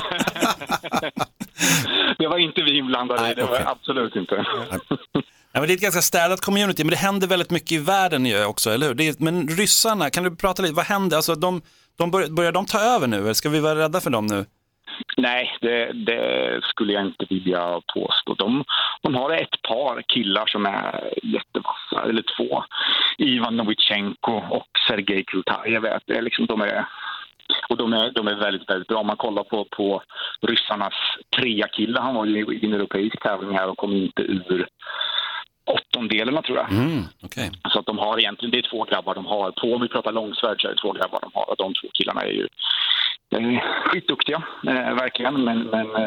Det var inte vi inblandade i, det var absolut inte. Ja, men det är ett ganska städat community, men det händer väldigt mycket i världen ju också, eller hur? Men ryssarna, kan du prata lite, vad händer? Alltså, börjar de ta över nu, eller ska vi vara rädda för dem nu? Nej, det skulle jag inte vilja påstå. De har ett par killar som är jättevassa, eller två. Ivan Novichenko och Sergej Krutajev. Det är liksom, de är väldigt, väldigt bra. Om man kollar på ryssarnas trea-kille, han var ju i en europeisk tävling här och kom inte ur åttondelarna tror jag. Okay. Så att de har egentligen, det är två grabbar de har. Om vi pratar långsvärd så är det två grabbar de har. Och de två killarna är ju skitduktiga, verkligen. Men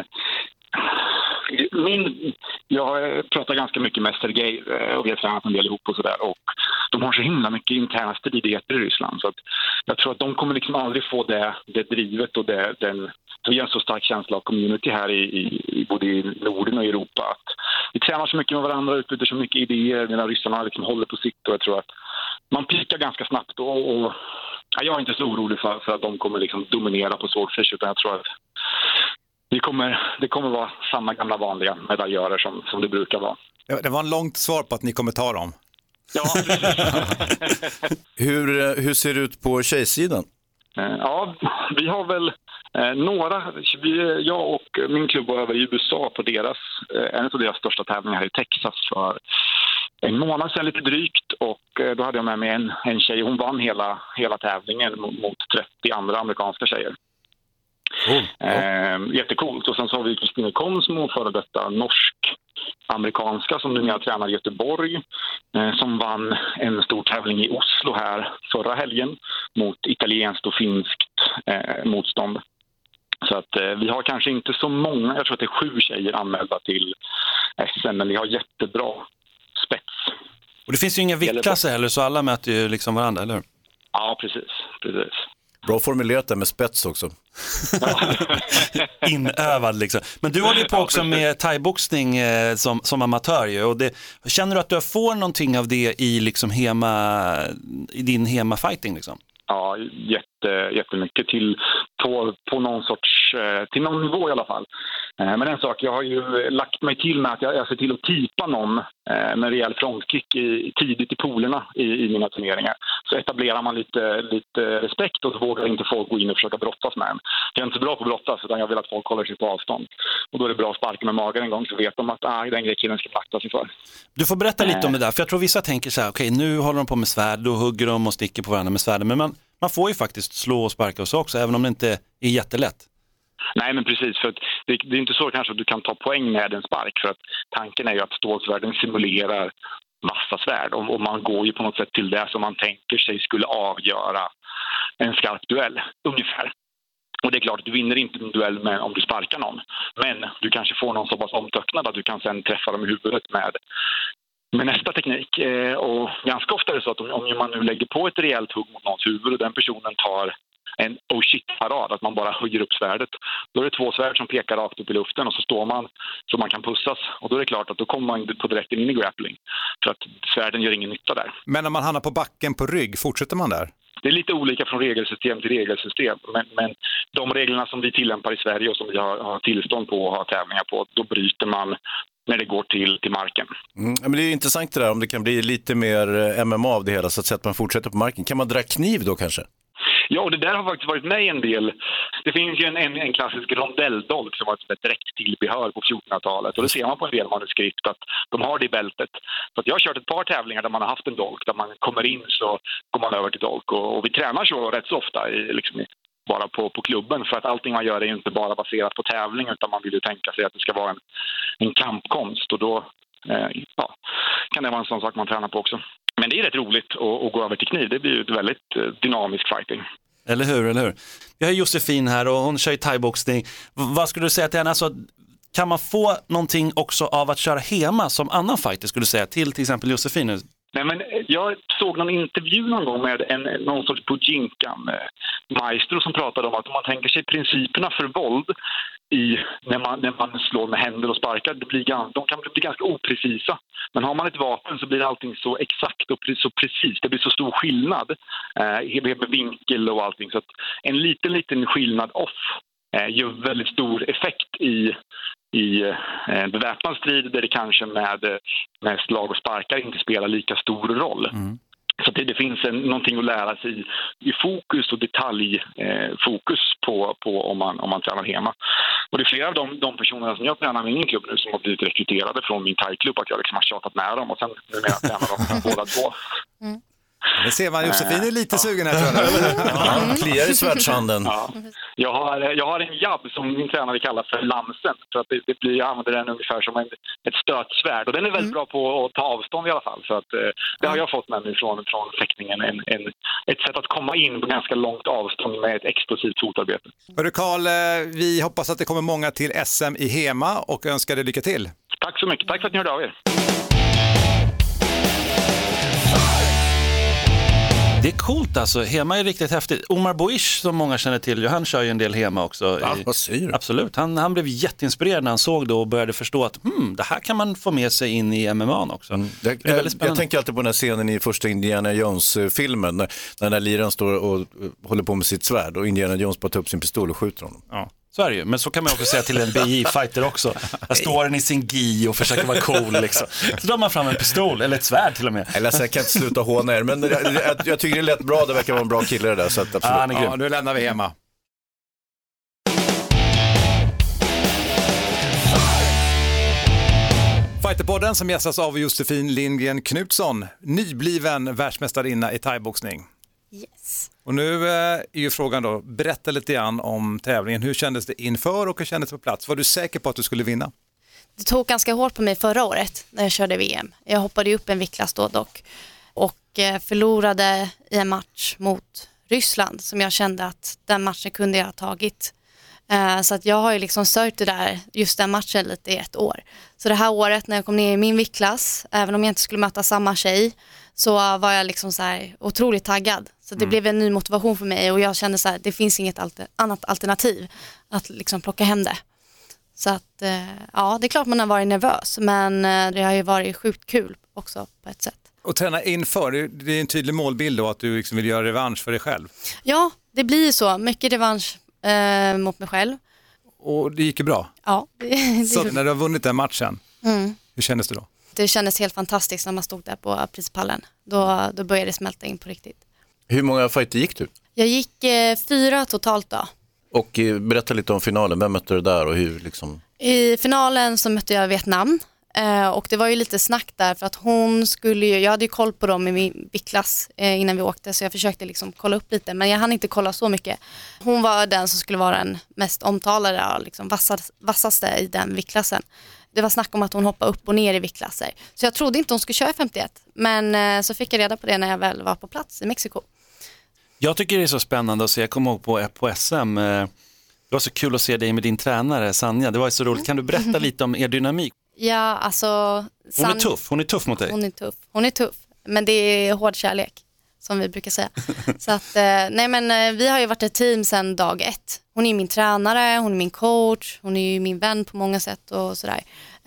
jag pratar ganska mycket med Sergej och vi har tränat en del ihop och sådär. Och de har så himla mycket interna stridigheter i Ryssland. Så att jag tror att de kommer liksom aldrig få det drivet och vi har en så stark känsla av community här i både i Norden och i Europa. Att vi tränar så mycket med varandra, utbyter så mycket idéer medan ryssarna liksom håller på sitt. Och jag tror att man pikar ganska snabbt och jag är inte så orolig för att de kommer liksom dominera på Swordfish, utan jag tror att det kommer vara samma gamla vanliga medaljörer som det brukar vara. Ja, det var en långt svar på att ni kommer ta dem. Ja. Hur ser det ut på tjejsidan? Ja, vi har väl några. Jag och min klubb var över i USA på en av deras största tävlingar här i Texas för en månad sedan lite drygt, och då hade jag med mig en tjej. Hon vann hela tävlingen mot 30 andra amerikanska tjejer. Jättecoolt. Och sen så har vi Kristine Kohn som ordförde detta norsk-amerikanska som numera tränar i Göteborg, som vann en stor tävling i Oslo här förra helgen mot italienskt och finskt motstånd. Så att vi har kanske inte så många, jag tror att det är 7 tjejer anmälda till SM, men vi har jättebra spets. Och det finns ju inga viktklasser heller, så alla möter ju liksom varandra, eller? Ja, precis. Bra formulerat där med spets också. Inövad liksom. Men du håller ju på också med thaiboxning som amatör ju. Och känner du att du får någonting av det i liksom i din hemafighting liksom? Ja, jättemycket på någon sorts, till någon nivå i alla fall. Men en sak, jag har ju lagt mig till med att jag ser till att tipa någon med rejäl frontkick tidigt i polerna i mina turneringar. Så etablerar man lite respekt och så vågar inte folk gå in och försöka brottas med en. Jag är inte så bra på att brottas, utan jag vill att folk håller sig på avstånd. Och då är det bra att sparka med magen en gång, så vet de att den grejen killen ska akta sig för. Du får berätta lite om det där, för jag tror vissa tänker så här, okej, nu håller de på med svärd, då hugger de och sticker på varandra med svärden. Men man får ju faktiskt slå och sparka och så också, även om det inte är jättelätt. Nej, men precis. För att det är inte så kanske att du kan ta poäng med en spark. För att tanken är ju att stålsvärden simulerar massa svärd. Och man går ju på något sätt till det som man tänker sig skulle avgöra en skarp duell, ungefär. Och det är klart att du vinner inte en duell om du sparkar någon. Men du kanske får någon så pass omtöcknad att du kan sen träffa dem i huvudet med nästa teknik. Och ganska ofta är det så att om man nu lägger på ett rejält hugg mot någons huvud och den personen tar en oh shit-parad, att man bara höjer upp svärdet. Då är det 2 svärd som pekar rakt upp i luften och så står man så man kan pussas. Och då är det klart att då kommer man på direkten in i grappling. För att svärden gör ingen nytta där. Men om man hamnar på backen på rygg, fortsätter man där? Det är lite olika från regelsystem till regelsystem. Men de reglerna som vi tillämpar i Sverige och som vi har tillstånd på och har tävlingar på, då bryter man när det går till marken. Men det är intressant det där, om det kan bli lite mer MMA av det hela, så att man fortsätter på marken. Kan man dra kniv då kanske? Ja, och det där har faktiskt varit med en del. Det finns ju en klassisk rondelldolk som var ett direkt tillbehör på 1400-talet. Och det ser man på en del manuskript att de har det i bältet. Så att jag har kört ett par tävlingar där man har haft en dolk. Där man kommer in så går man över till dolk. Och vi tränar så rätt så ofta bara på klubben. För att allting man gör är ju inte bara baserat på tävling, utan man vill ju tänka sig att det ska vara en kampkonst. Och då kan det vara en sån sak man tränar på också. Men det är rätt roligt att gå över till kniv. Det blir ju ett väldigt dynamisk fighting. Eller hur? Vi har Josefin här och hon kör ju thaiboxning. Vad skulle du säga till henne? Alltså, kan man få någonting också av att köra hemma som annan fighter, skulle du säga, till exempel Josefin? Nej, men jag såg någon intervju någon gång med någon sorts Bujinkan maestro som pratade om att om man tänker sig principerna för våld när man slår med händer och sparkar, de kan bli ganska oprecisa. Men har man ett vapen så blir allting så exakt och så precis. Det blir så stor skillnad med vinkel och allting. Så att en liten skillnad off gör väldigt stor effekt i beväpnad strid där det kanske med slag och sparkar inte spelar lika stor roll. Så det finns någonting att lära sig i fokus och detaljfokus på om man tränar hemma. Och det är flera av de personerna som jag tränar med i min klubb nu som har blivit rekryterade från min thai-klubb, att jag liksom har tjatat med dem och sen numera tränar de båda två. Det ser man, Josefin är lite sugen här, tror jag. Kliar i svärdshanden. Ja. Jag har en jabb som min tränare kallar för lansen. För att jag använder den ungefär som ett stötsvärd. Och den är väldigt bra på att ta avstånd i alla fall. Så att, det har jag fått med mig från fäktningen. Ett sätt att komma in på ganska långt avstånd med ett explosivt fotarbete. Hörru Carl, vi hoppas att det kommer många till SM i Hema och önskar dig lycka till. Tack så mycket. Tack för att ni hörde av er. Det är coolt alltså, Hema är riktigt häftigt. Omar Boish som många känner till, han kör ju en del Hema också. Ja, vad säger du? Absolut, han blev jätteinspirerad när han såg det och började förstå att det här kan man få med sig in i MMA också. Det är väldigt spännande. Jag tänker alltid på den här scenen i första Indiana Jones-filmen när den där liran står och håller på med sitt svärd och Indiana Jones bara tar upp sin pistol och skjuter honom. Ja. Så är det ju, men så kan man också säga till en BJ-fighter också. Där står den i sin gi och försöker vara cool liksom. Så drar man fram en pistol, eller ett svärd till och med. Eller så jag kan inte sluta håna er, men jag tycker det är lätt bra, det verkar vara en bra kille det där. Så att absolut. Ja, nu lämnar vi Hema. Fighterpodden som gästas av Josefin Lindgren Knutsson, nybliven världsmästarinna i thaiboxning. Yes. Och nu är ju frågan då, berätta lite grann om tävlingen. Hur kändes det inför och hur kändes det på plats? Var du säker på att du skulle vinna? Det tog ganska hårt på mig förra året när jag körde VM. Jag hoppade upp en viktklass då dock och förlorade i en match mot Ryssland som jag kände att den matchen kunde jag ha tagit. Så att jag har ju liksom sörjt det där, just den matchen lite i ett år. Så det här året när jag kom ner i min viktklass, även om jag inte skulle möta samma tjej, så var jag liksom så här otroligt taggad. Så det blev en ny motivation för mig och jag kände så här, det finns inget annat alternativ att liksom plocka hem det. Så att ja, det är klart man har varit nervös, men det har ju varit sjukt kul också på ett sätt. Och träna inför, det är en tydlig målbild då att du liksom vill göra revansch för dig själv. Ja, det blir så. Mycket revansch mot mig själv. Och det gick ju bra. Ja. Så när du har vunnit den matchen, hur kändes det då? Det kändes helt fantastiskt när man stod där på prispallen. Då började det smälta in på riktigt. Hur många fighter gick du? Jag gick 4 totalt då. Och berätta lite om finalen, vem mötte du där och hur liksom? I finalen så mötte jag Vietnam. Och det var ju lite snack där för att jag hade ju koll på dem i min viktklass innan vi åkte, så jag försökte liksom kolla upp lite, men jag hann inte kolla så mycket. Hon var den som skulle vara den mest omtalade och liksom vassaste i den viktklassen. Det var snack om att hon hoppade upp och ner i viktklasser. Så jag trodde inte hon skulle köra 51, men så fick jag reda på det när jag väl var på plats i Mexiko. Jag tycker det är så spännande att se, jag kommer ihåg på SM, det var så kul att se dig med din tränare Sanja, det var så roligt. Kan du berätta lite om er dynamik? Ja, alltså... Hon är tuff mot dig. Hon är tuff, men det är hård kärlek, som vi brukar säga. Så att, nej men vi har ju varit ett team sedan dag 1. Hon är min tränare, hon är min coach, hon är ju min vän på många sätt och sådär.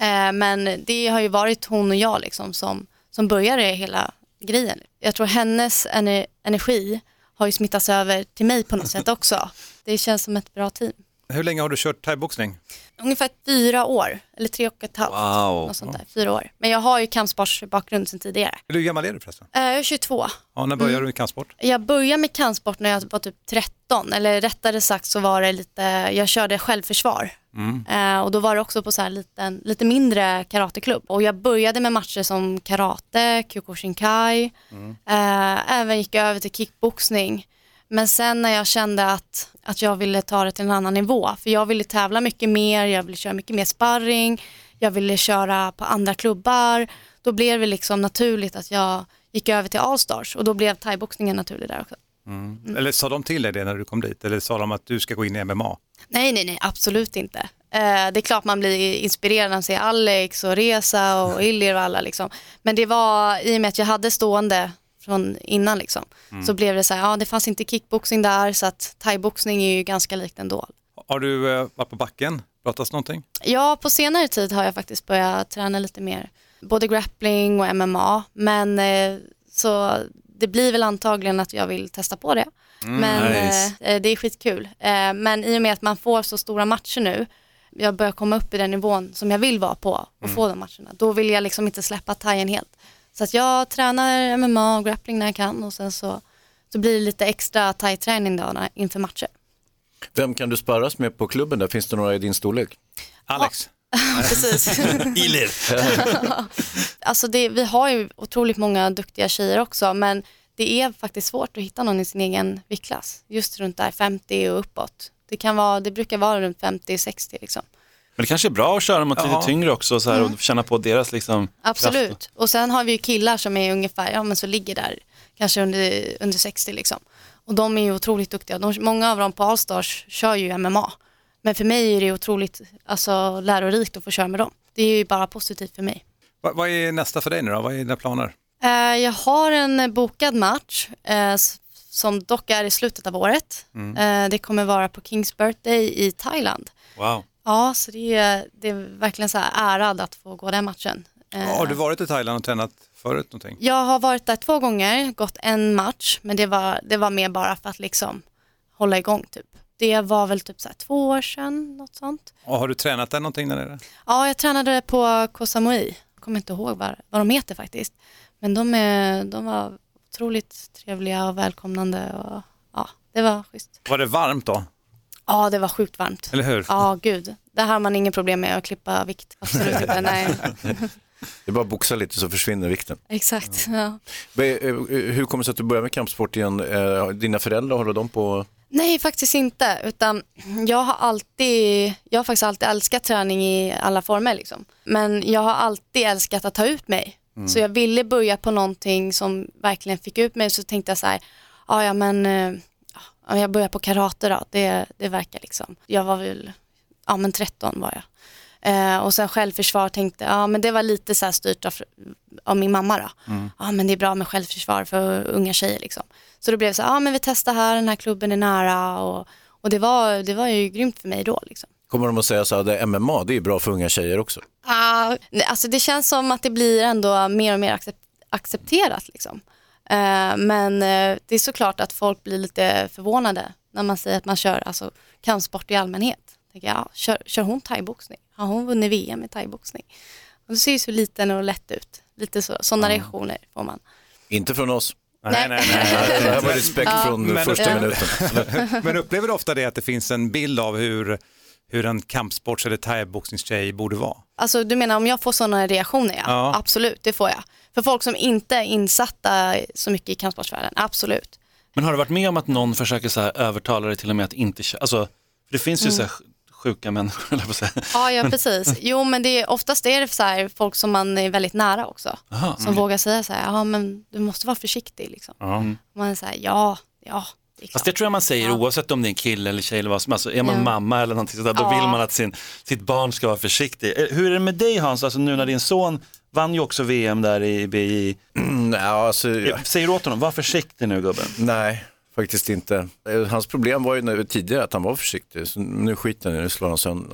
Men det har ju varit hon och jag liksom som började hela grejen. Jag tror hennes energi har ju smittats över till mig på något sätt också. Det känns som ett bra team. Hur länge har du kört thaiboxning? Ungefär 4 år, eller 3,5. Wow. Något sånt där, 4 år. Men jag har ju kampsportsbakgrund sedan tidigare. Hur gammal är du förresten? Jag är 22. Ja, när började du i kampsport? Jag började med kampsport när jag var typ 13. Eller rättare sagt så var det jag körde självförsvar. Och då var det också på så här lite mindre karateklubb. Och jag började med matcher som karate, Kyokushinkai. Även gick jag över till kickboxning. Men sen när jag kände att jag ville ta det till en annan nivå. För jag ville tävla mycket mer, jag ville köra mycket mer sparring. Jag ville köra på andra klubbar. Då blev det liksom naturligt att jag gick över till Allstars. Och då blev thaiboxningen naturlig där också. Eller sa de till dig det när du kom dit? Eller sa de att du ska gå in i MMA? Nej, absolut inte. Det är klart man blir inspirerad när man ser Alex och Reza och Ilir och alla liksom. Men det var i och med att jag hade stående från innan liksom. Så blev det så här, det fanns inte kickboxing där, så att thaiboxning är ju ganska likt ändå. Har du varit på backen? Pratas någonting? Ja, på senare tid har jag faktiskt börjat träna lite mer. Både grappling och MMA. Men så det blir väl antagligen att jag vill testa på det. Men det är skitkul. Men i och med att man får så stora matcher nu, jag börjar komma upp i den nivån som jag vill vara på och få de matcherna. Då vill jag liksom inte släppa thaien helt. Så att jag tränar MMA och grappling när jag kan och sen så blir det lite extra thai-träning då inför matcher. Vem kan du sparras med på klubben där? Finns det några i din storlek? Alex. Precis. Ilir. Alltså vi har ju otroligt många duktiga tjejer också, men det är faktiskt svårt att hitta någon i sin egen viktklass. Just runt där 50 och uppåt. Det brukar vara runt 50-60 liksom. Men det kanske är bra att köra mot lite tyngre också så här, och känna på deras liksom, absolut. kraft. Och sen har vi ju killar som är ungefär, men så ligger där kanske under 60 liksom. Och de är ju otroligt duktiga. Många av dem på Allstars kör ju MMA. Men för mig är det otroligt lärorikt att få köra med dem. Det är ju bara positivt för mig. Vad är nästa för dig nu då? Vad är dina planer? Jag har en bokad match som dock är i slutet av året. Det kommer vara på Kings birthday i Thailand. Wow. Ja, så det är verkligen så här ärad att få gå den matchen. Har du varit i Thailand och tränat förut någonting? Jag har varit där 2 gånger, gått en match, men det var mer bara för att liksom hålla igång typ. Det var väl typ så här 2 år sedan, något sånt. Och har du tränat där någonting där nere? Ja, jag tränade på Koh Samui. Jag kommer inte ihåg vad de heter faktiskt. Men de var otroligt trevliga och välkomnande och ja, det var schysst. Var det varmt då? Ja, det var sjukt varmt. Eller hur? Ja, gud. Det har man ingen problem med att klippa vikt. Absolut inte, nej. Det är bara att boxa lite så försvinner vikten. Exakt, ja. Hur kommer det sig att du börjar med kampsport igen? Dina föräldrar, håller de på? Nej, faktiskt inte. Utan jag har faktiskt alltid älskat träning i alla former. Liksom. Men jag har alltid älskat att ta ut mig. Så jag ville börja på någonting som verkligen fick ut mig. Så tänkte jag så här, jag börjar på karate då. Det verkar liksom. Jag var väl, 13 var jag. Och sen självförsvar tänkte, men det var lite så här styrt av min mamma då. Men det är bra med självförsvar för unga tjejer liksom. Så det blev så men vi testar här, den här klubben är nära och det var ju grymt för mig då liksom. Kommer de att säga så att MMA, det är bra för unga tjejer också? Alltså det känns som att det blir ändå mer och mer accepterat liksom. Men det är såklart att folk blir lite förvånade när man säger att man kör kampsport i allmänhet. Tänker kör hon thaiboxning? Har hon vunnit VM i thaiboxning? Och det ser ju så liten och lätt ut. Lite sådana reaktioner får man. Inte från oss. Nej. Det här var respekt från första minuten. Men upplever du ofta det att det finns en bild av hur en kampsports- eller thaiboxningstjej borde vara? Alltså du menar om jag får sådana reaktioner? Ja. Absolut, det får jag. För folk som inte är insatta så mycket i kampsportsvärlden, absolut. Men har du varit med om att någon försöker så här övertala dig till och med att inte köra? Alltså, det finns ju så här sjuka människor, eller vad säga. Ja, precis. Jo, men oftast är det så här folk som man är väldigt nära också. Som vågar säga så här, men du måste vara försiktig liksom. Man säger ja. Fast det tror jag man säger oavsett om det är en kille eller tjej eller vad som helst. Är man mamma eller någonting sådär, då vill man att sitt barn ska vara försiktig. Hur är det med dig Hans? Alltså nu när din son vann ju också VM där i BI. Säger du åt honom, var försiktig nu gubben? Nej, faktiskt inte. Hans problem var ju tidigare att han var försiktig. Så nu skiter han, nu slår han sönder.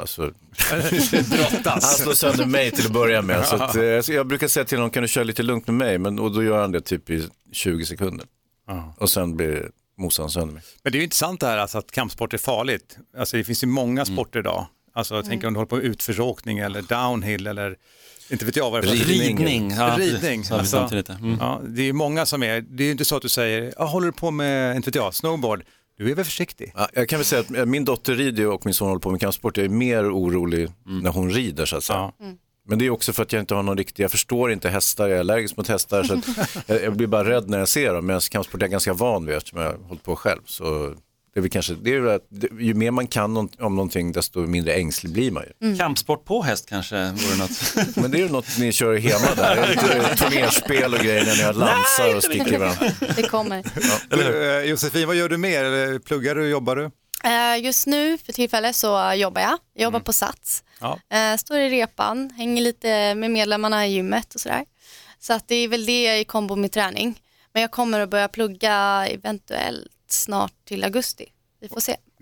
Han slår sönder mig till att börja med. Så att, jag brukar säga till honom, kan du köra lite lugnt med mig? Och då gör han det typ i 20 sekunder. Och sen blir mosan sönder mig. Men det är ju intressant det här att kampsport är farligt. Alltså det finns ju många sporter idag. Alltså jag tänker om du håller på utförsåkning eller downhill eller inte vet jag vad det är. Ridning. Alltså, det är ju många som är, det är ju inte så att du säger, håller du på med, inte vet jag, snowboard, du är väl försiktig. Ja, jag kan väl säga att min dotter rider och min son håller på med kampsport. Jag är mer orolig när hon rider så att säga. Men det är också för att jag inte har någon jag förstår inte hästar, jag är allergisk mot hästar så att jag blir bara rädd när jag ser dem. Men kampsport är jag ganska van vid eftersom jag har hållit på själv. Så det är väl kanske, ju mer man kan om någonting desto mindre ängslig blir man ju. Kampsport på häst kanske vore något. Men det är ju något ni kör hemma där. Turnerspel och grejer när ni har lansar och sticker varandra. Det kommer. Josefin, vad gör du mer? Pluggar du, jobbar du? Just nu för tillfället så jobbar jag. Jag jobbar på Sats. Står i repan, hänger lite med medlemmarna i gymmet och sådär. Så att det är väl det i kombo med träning. Men jag kommer att börja plugga eventuellt snart till augusti. Vi får se.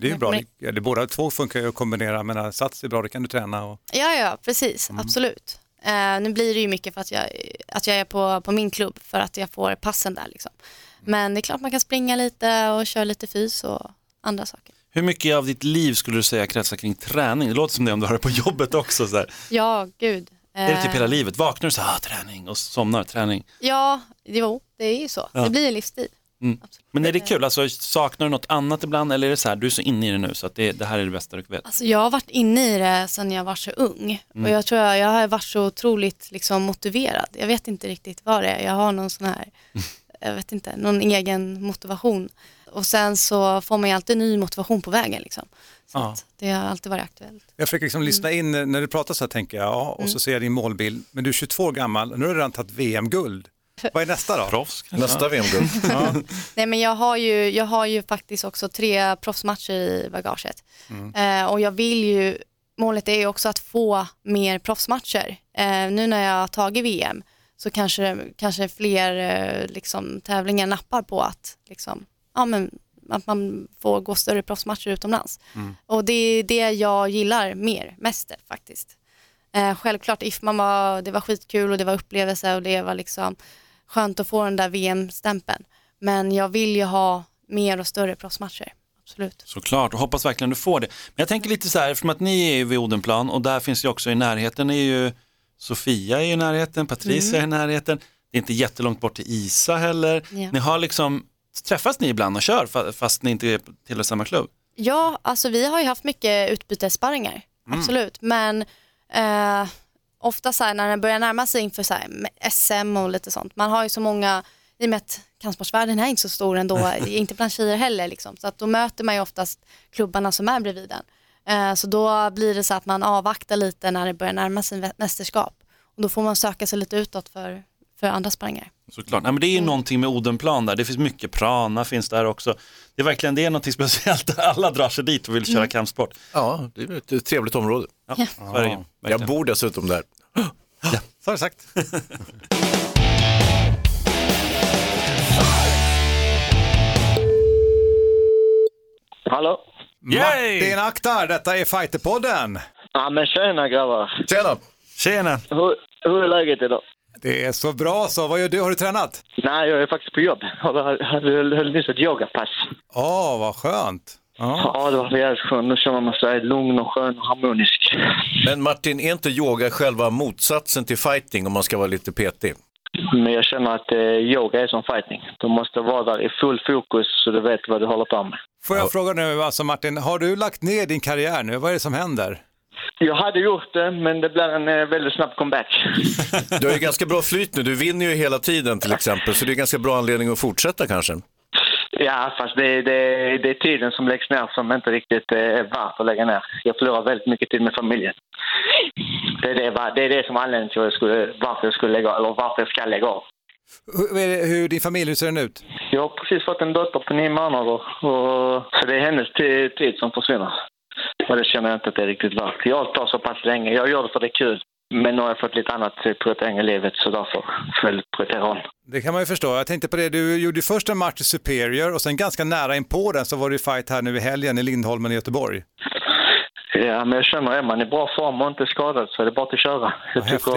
Det är ju bra. Det båda två funkar ju att kombinera. Men sats är bra, det kan du träna. Och... Ja, precis. Absolut. Nu blir det ju mycket för att jag är på min klubb för att jag får passen där liksom. Men det är klart man kan springa lite och köra lite fys och andra saker. Hur mycket av ditt liv skulle du säga kretsar kring träning? Det låter som det om du har det på jobbet också. Så här. Ja, gud. Är det typ hela livet? Vaknar du så här, träning och somnar, träning? Ja, det är ju så. Ja. Det blir en livsstil. Men är det kul? Alltså, saknar du något annat ibland? Eller är det så här, du är så inne i det nu så att det här är det bästa du vet? Alltså, jag har varit inne i det sedan jag var så ung. Och jag tror jag har varit så otroligt liksom, motiverad. Jag vet inte riktigt vad det är. Jag har någon sån här, jag vet inte, någon egen motivation. Och sen så får man ju alltid ny motivation på vägen liksom. Så att det har alltid varit aktuellt. Jag fick liksom lyssna in när du pratar så här, tänker jag, och så ser jag din målbild. Men du är 22 år gammal, nu har du redan tagit VM-guld. Vad är nästa då? Proffs. Nästa VM-guld. Nej, men jag har ju faktiskt också 3 proffsmatcher i bagaget. Och jag vill ju, målet är ju också att få mer proffsmatcher. Nu när jag har tagit VM så kanske fler liksom, tävlingar nappar på att liksom, att man får gå större proffsmatcher utomlands. Och det är det jag gillar mest faktiskt. Självklart det var skitkul och det var upplevelse och det var liksom skönt att få den där VM-stämpeln. Men jag vill ju ha mer och större proffsmatcher. Absolut. Såklart, och hoppas verkligen du får det. Men jag tänker lite så här, eftersom att ni är vid Odenplan och där finns ju också i närheten är ju Sofia är i närheten, Patricia är i närheten. Det är inte jättelångt bort till Isa heller. Ja. Ni har liksom, träffas ni ibland och kör fast ni inte är till samma klubb? Ja, alltså vi har ju haft mycket utbytessparringar. Absolut, men ofta så här, när det börjar närma sig inför så här, SM och lite sånt. Man har ju så många, i och med att kampsportsvärlden är inte så stor ändå, inte bland tjejer heller liksom. Så att då möter man ju oftast klubbarna som är bredvid den. Så då blir det så att man avvaktar lite när det börjar närma sig mästerskap. Och då får man söka sig lite utåt för andra sparringar. Såklart. Nej, men det är ju någonting med Odenplan där. Det finns mycket prana, finns där också. Det är verkligen det är något speciellt. Alla drar sig dit och vill köra kampsport. Ja, det är ett trevligt område. Ja. Jag bor dessutom där. Ja, så har jag sagt. Hallå? Martin Akhtar, detta är Fighterpodden. Ja, men tjena grabbar. Tjena. Hur är läget idag? Det är så bra så. Vad gör du? Har du tränat? Nej, jag är faktiskt på jobb. Jag höll nyss ett yogapass. Vad skönt. Ja, det var jävligt skönt. Nu känner man sig lugn och skön och harmonisk. Men Martin, är inte yoga själva motsatsen till fighting om man ska vara lite petig? Men jag känner att yoga är som fighting. Du måste vara där i full fokus så du vet vad du håller på med. Får jag fråga nu, alltså Martin, har du lagt ner din karriär nu? Vad är det som händer? Jag hade gjort det, men det blev en väldigt snabb comeback. Du har ju ganska bra flyt nu. Du vinner ju hela tiden till exempel, så det är ganska bra anledning att fortsätta kanske. Ja, fast det är tiden som läggs ner som inte riktigt är värt att lägga ner. Jag förlorar väldigt mycket tid med familjen. Det är det som anledningen till varför jag ska lägga av. Hur din familj, hur ser den ut? Jag har precis fått en dotter på 9 månader så det är hennes tid som försvinner. Och det känner jag inte att det är riktigt värt. Jag tar så pass länge. Jag gör det för det är kul. Men nu har jag fått lite annat prioritering i livet så därför får jag prioritera om. Det kan man ju förstå. Jag tänkte på det. Du gjorde först en match i Superior och sen ganska nära in på den så var det fight här nu i helgen i Lindholmen i Göteborg. Ja, men jag känner att man är i bra form och inte skadad så är det bara att köra. Jag tycker,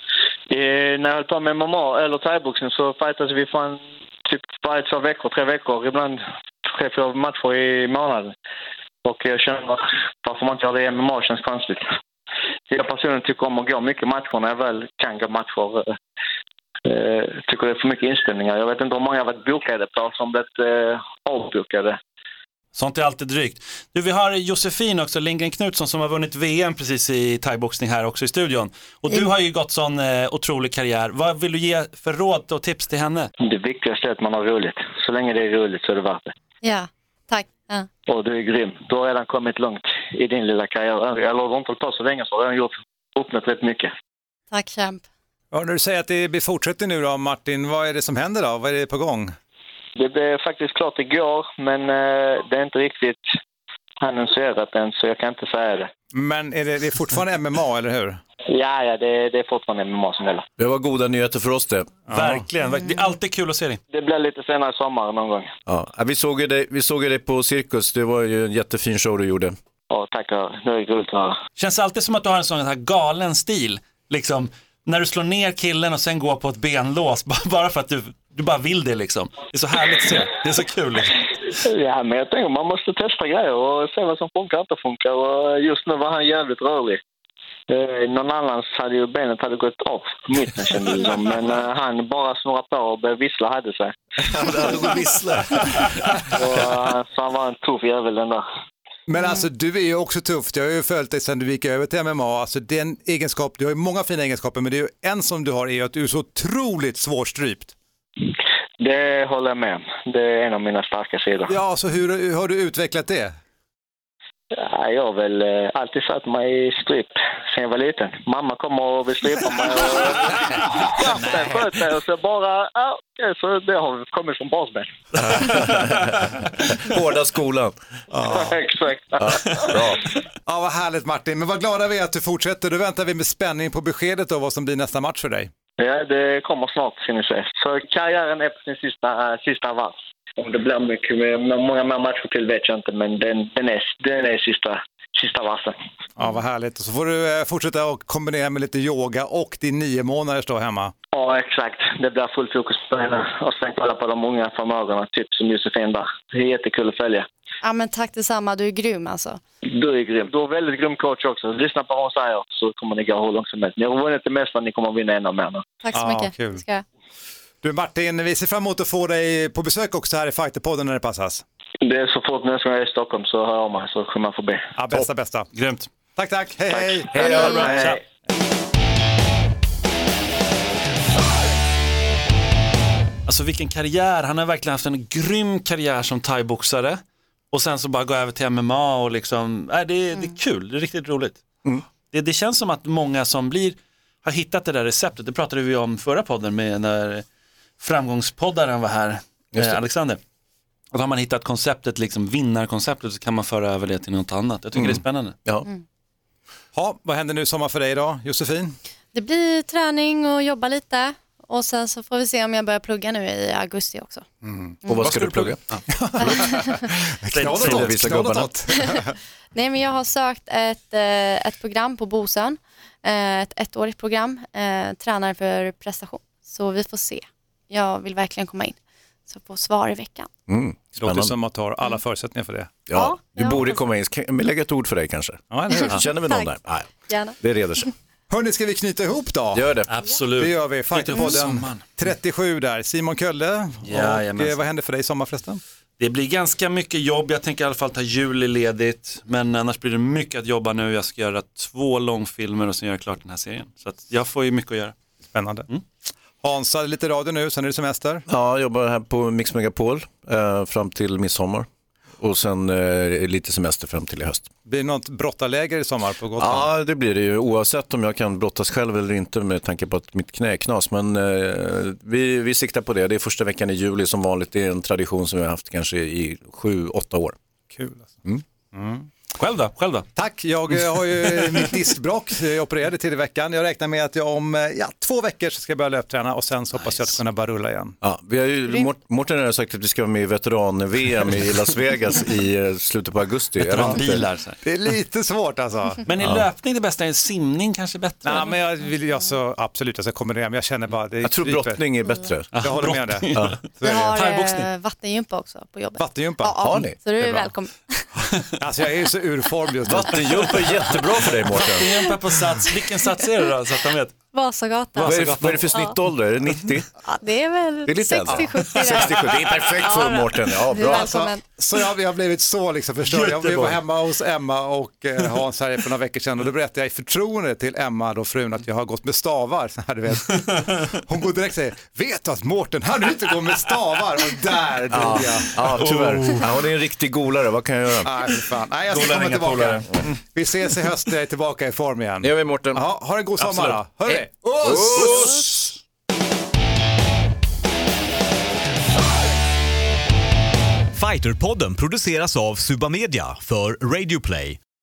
när jag höll på med MMA eller thaiboxning så fightas vi från typ varje 2 veckor, 3 veckor, ibland 3-4 matcher i månaden. Och jag känner att varför man inte gör det i MMA känns konstigt. Jag personligen tycker om att gå mycket matcher när jag väl kan gå matcher. Tycker det är för mycket inställningar. Jag vet inte hur många jag har varit bokade på som blivit avbokade. Sånt är alltid drygt. Du, vi har Josefin också, Lindgren Knutsson som har vunnit VM precis i thaiboxning här också i studion. Och du har ju gått sån otrolig karriär. Vad vill du ge för råd och tips till henne? Det viktigaste är att man har roligt. Så länge det är roligt så är det värt det. Ja, tack. Ja. Och du är grym. Du har redan kommit långt i din lilla karriär. Jag har inte på så länge så har jag uppnått rätt mycket. Tack, kämp. Ja, när du säger att det blir fortsätter nu då, Martin, vad är det som händer då? Vad är det på gång? Det blev faktiskt klart igår, men det är inte riktigt annonserat den, så jag kan inte säga det. Men det är fortfarande MMA, eller hur? Ja, det är fortfarande MMA som gäller. Det var goda nyheter för oss det. Ja. Verkligen, det är alltid kul att se dig. Det blir lite senare i sommar någon gång. Ja, vi såg dig på Cirkus, det var ju en jättefin show du gjorde. Ja, tack. Det är roligt att höra. Känns alltid som att du har en sån här galen stil. Liksom, när du slår ner killen och sen går på ett benlås, bara för att du bara vill det liksom. Det är så härligt att se, det är så kul liksom. Ja, men jag tänker man måste testa grejer och se vad som funkar och inte funkar. Och just nu var han jävligt rörlig. Någon annans hade ju benet gått av på mitten, kände det som. Men han bara snurrade på och började vissla, hade sig. Han hade gått vissla. Så han var en tuff jävel den där. Men alltså du är ju också tufft, jag har ju följt dig sedan du gick över till MMA, alltså den egenskap, du har ju många fina egenskaper, men det är ju en som du har är att du är så otroligt svårstrypt. Det håller jag med. Det är en av mina starka sidor. Ja, så hur har du utvecklat det? Ja, jag har väl alltid satt mig i stryp sen jag var liten. Mamma kommer och vill strypa mig och sköt sig och så bara, så det har kommit från barnsben. Hårda skolan. Ja. Exakt. Ja, bra. Ja, vad härligt Martin, men vad glada vi är att du fortsätter. Då väntar vi med spänning på beskedet då vad som blir nästa match för dig. Ja, det kommer snart, ska ni se. Så karriären är på sin sista vars. Om det blir många mer matcher till vet jag inte, men den är sista varsen. Ja, vad härligt. Och så får du fortsätta att kombinera med lite yoga och din 9 månaders då hemma. Ja, exakt. Det blir full fokus på henne. Och sen kolla på de unga förmågorna, typ som Josefin där. Det är jättekul att följa. Ja, men tack detsamma. Du är grym alltså. Du är grym. Du är väldigt grym coach också. Lyssna på vad hon säger så kommer ni gå hur långt som helst. Ni har vunnit det mesta, ni kommer vinna ännu mer nu. Tack så mycket. Kul. Ska jag. Du Martin, vi ser fram emot att få dig på besök också här i Fighterpodden när det passas. Det är så fort nästa gång jag är i Stockholm så hör jag mig så kommer man förbi. Ja, bästa. Grymt. Tack. Hej. Hej. Hej. Alltså vilken karriär, han har verkligen haft en grym karriär som thaiboxare. Och sen så bara gå över till MMA och liksom, det är kul, det är riktigt roligt. Det känns som att många som har hittat det där receptet, det pratade vi om förra podden med när framgångspoddaren var här, Alexander. Och då har man hittat konceptet, liksom vinnarkonceptet, så kan man föra över det till något annat. Jag tycker det är spännande. Ja. Ja, vad händer nu i sommar för dig då, Josefin? Det blir träning och jobba lite. Och sen så får vi se om jag börjar plugga nu i augusti också. Och vad ska du plugga? Nej, men jag har sökt ett program på Bosön. Ett 1-årigt program. Tränare för prestation. Så vi får se. Jag vill verkligen komma in. Så få svar i veckan. Det låter som att ha alla förutsättningar för det. Ja, du borde komma in. Kan vi lägga ett ord för dig kanske? Ja, känner vi någon där? Nej. Gärna. Det reder sig. Hörrni, ska vi knyta ihop då? Gör det. Absolut. Det gör vi. Fighterpodden 37 där. Simon Kölle. Och vad händer för dig i sommar förresten? Det blir ganska mycket jobb. Jag tänker i alla fall ta juli ledigt. Men annars blir det mycket att jobba nu. Jag ska göra 2 långfilmer och sen göra klart den här serien. Så att jag får ju mycket att göra. Spännande. Hansa, lite radio nu, sen är det semester. Ja, jag jobbar här på Mix Megapol fram till midsommar. Och sen lite semester fram till i höst. Blir det något brottarläger i sommar på Gotland? Ja, det blir det ju. Oavsett om jag kan brottas själv eller inte med tanke på att mitt knä är knas. Men vi siktar på det. Det är första veckan i juli som vanligt. Det är en tradition som vi har haft kanske i 7-8 år. Kul alltså. Själv då? Tack, jag har ju mitt diskbråck. Jag opererade till i veckan. Jag räknar med att jag om 2 veckor så ska jag börja löpträna och sen så hoppas jag att kunna bara rulla igen. Ja, vi har ju, Mårten har sagt att vi ska vara med i veteran-VM i Las Vegas i slutet på augusti. Veteranbilar. Det är lite svårt alltså. Men är löpning det bästa? Är simning kanske bättre? Nej, men jag vill ju absolut jag ska kombinera, men jag känner bara det. Jag tror brottning är bättre. Jag håller med det. Ja. Vi har vattenjumpa också på jobbet. Vattenjumpa? Ja, har ni? Så du är välkommen. Alltså jag är ju så ur form just nu. Vattenjumpa är jättebra för dig, Mårten. Vattenjumpa på Sats. Vilken Sats är det då? Så att de vet. Vasagatan. Vad är det för snittålder? Är det 90? Ja, det är väl 60-70. 60-70, det är perfekt för Mårten. Ja, bra. Alltså, så jag har blivit så liksom förstörd. Jag var hemma hos Emma och Hans här för några veckor sedan och då berättade jag i förtroende till Emma, då frun, att jag har gått med stavar. Så här, du vet. Hon går direkt och säger, vet du att Mårten, han har inte gått med stavar? Och där drog jag. Ja, tyvärr. Ja, hon är en riktig golare, vad kan jag göra? Nej, jag ska komma tillbaka. Vi ses i höst, jag är tillbaka i form igen. Det gör vi, Mårten. Ja, ha en god sommar då. Hörru! Fighterpodden produceras av Suba Media för Radio Play.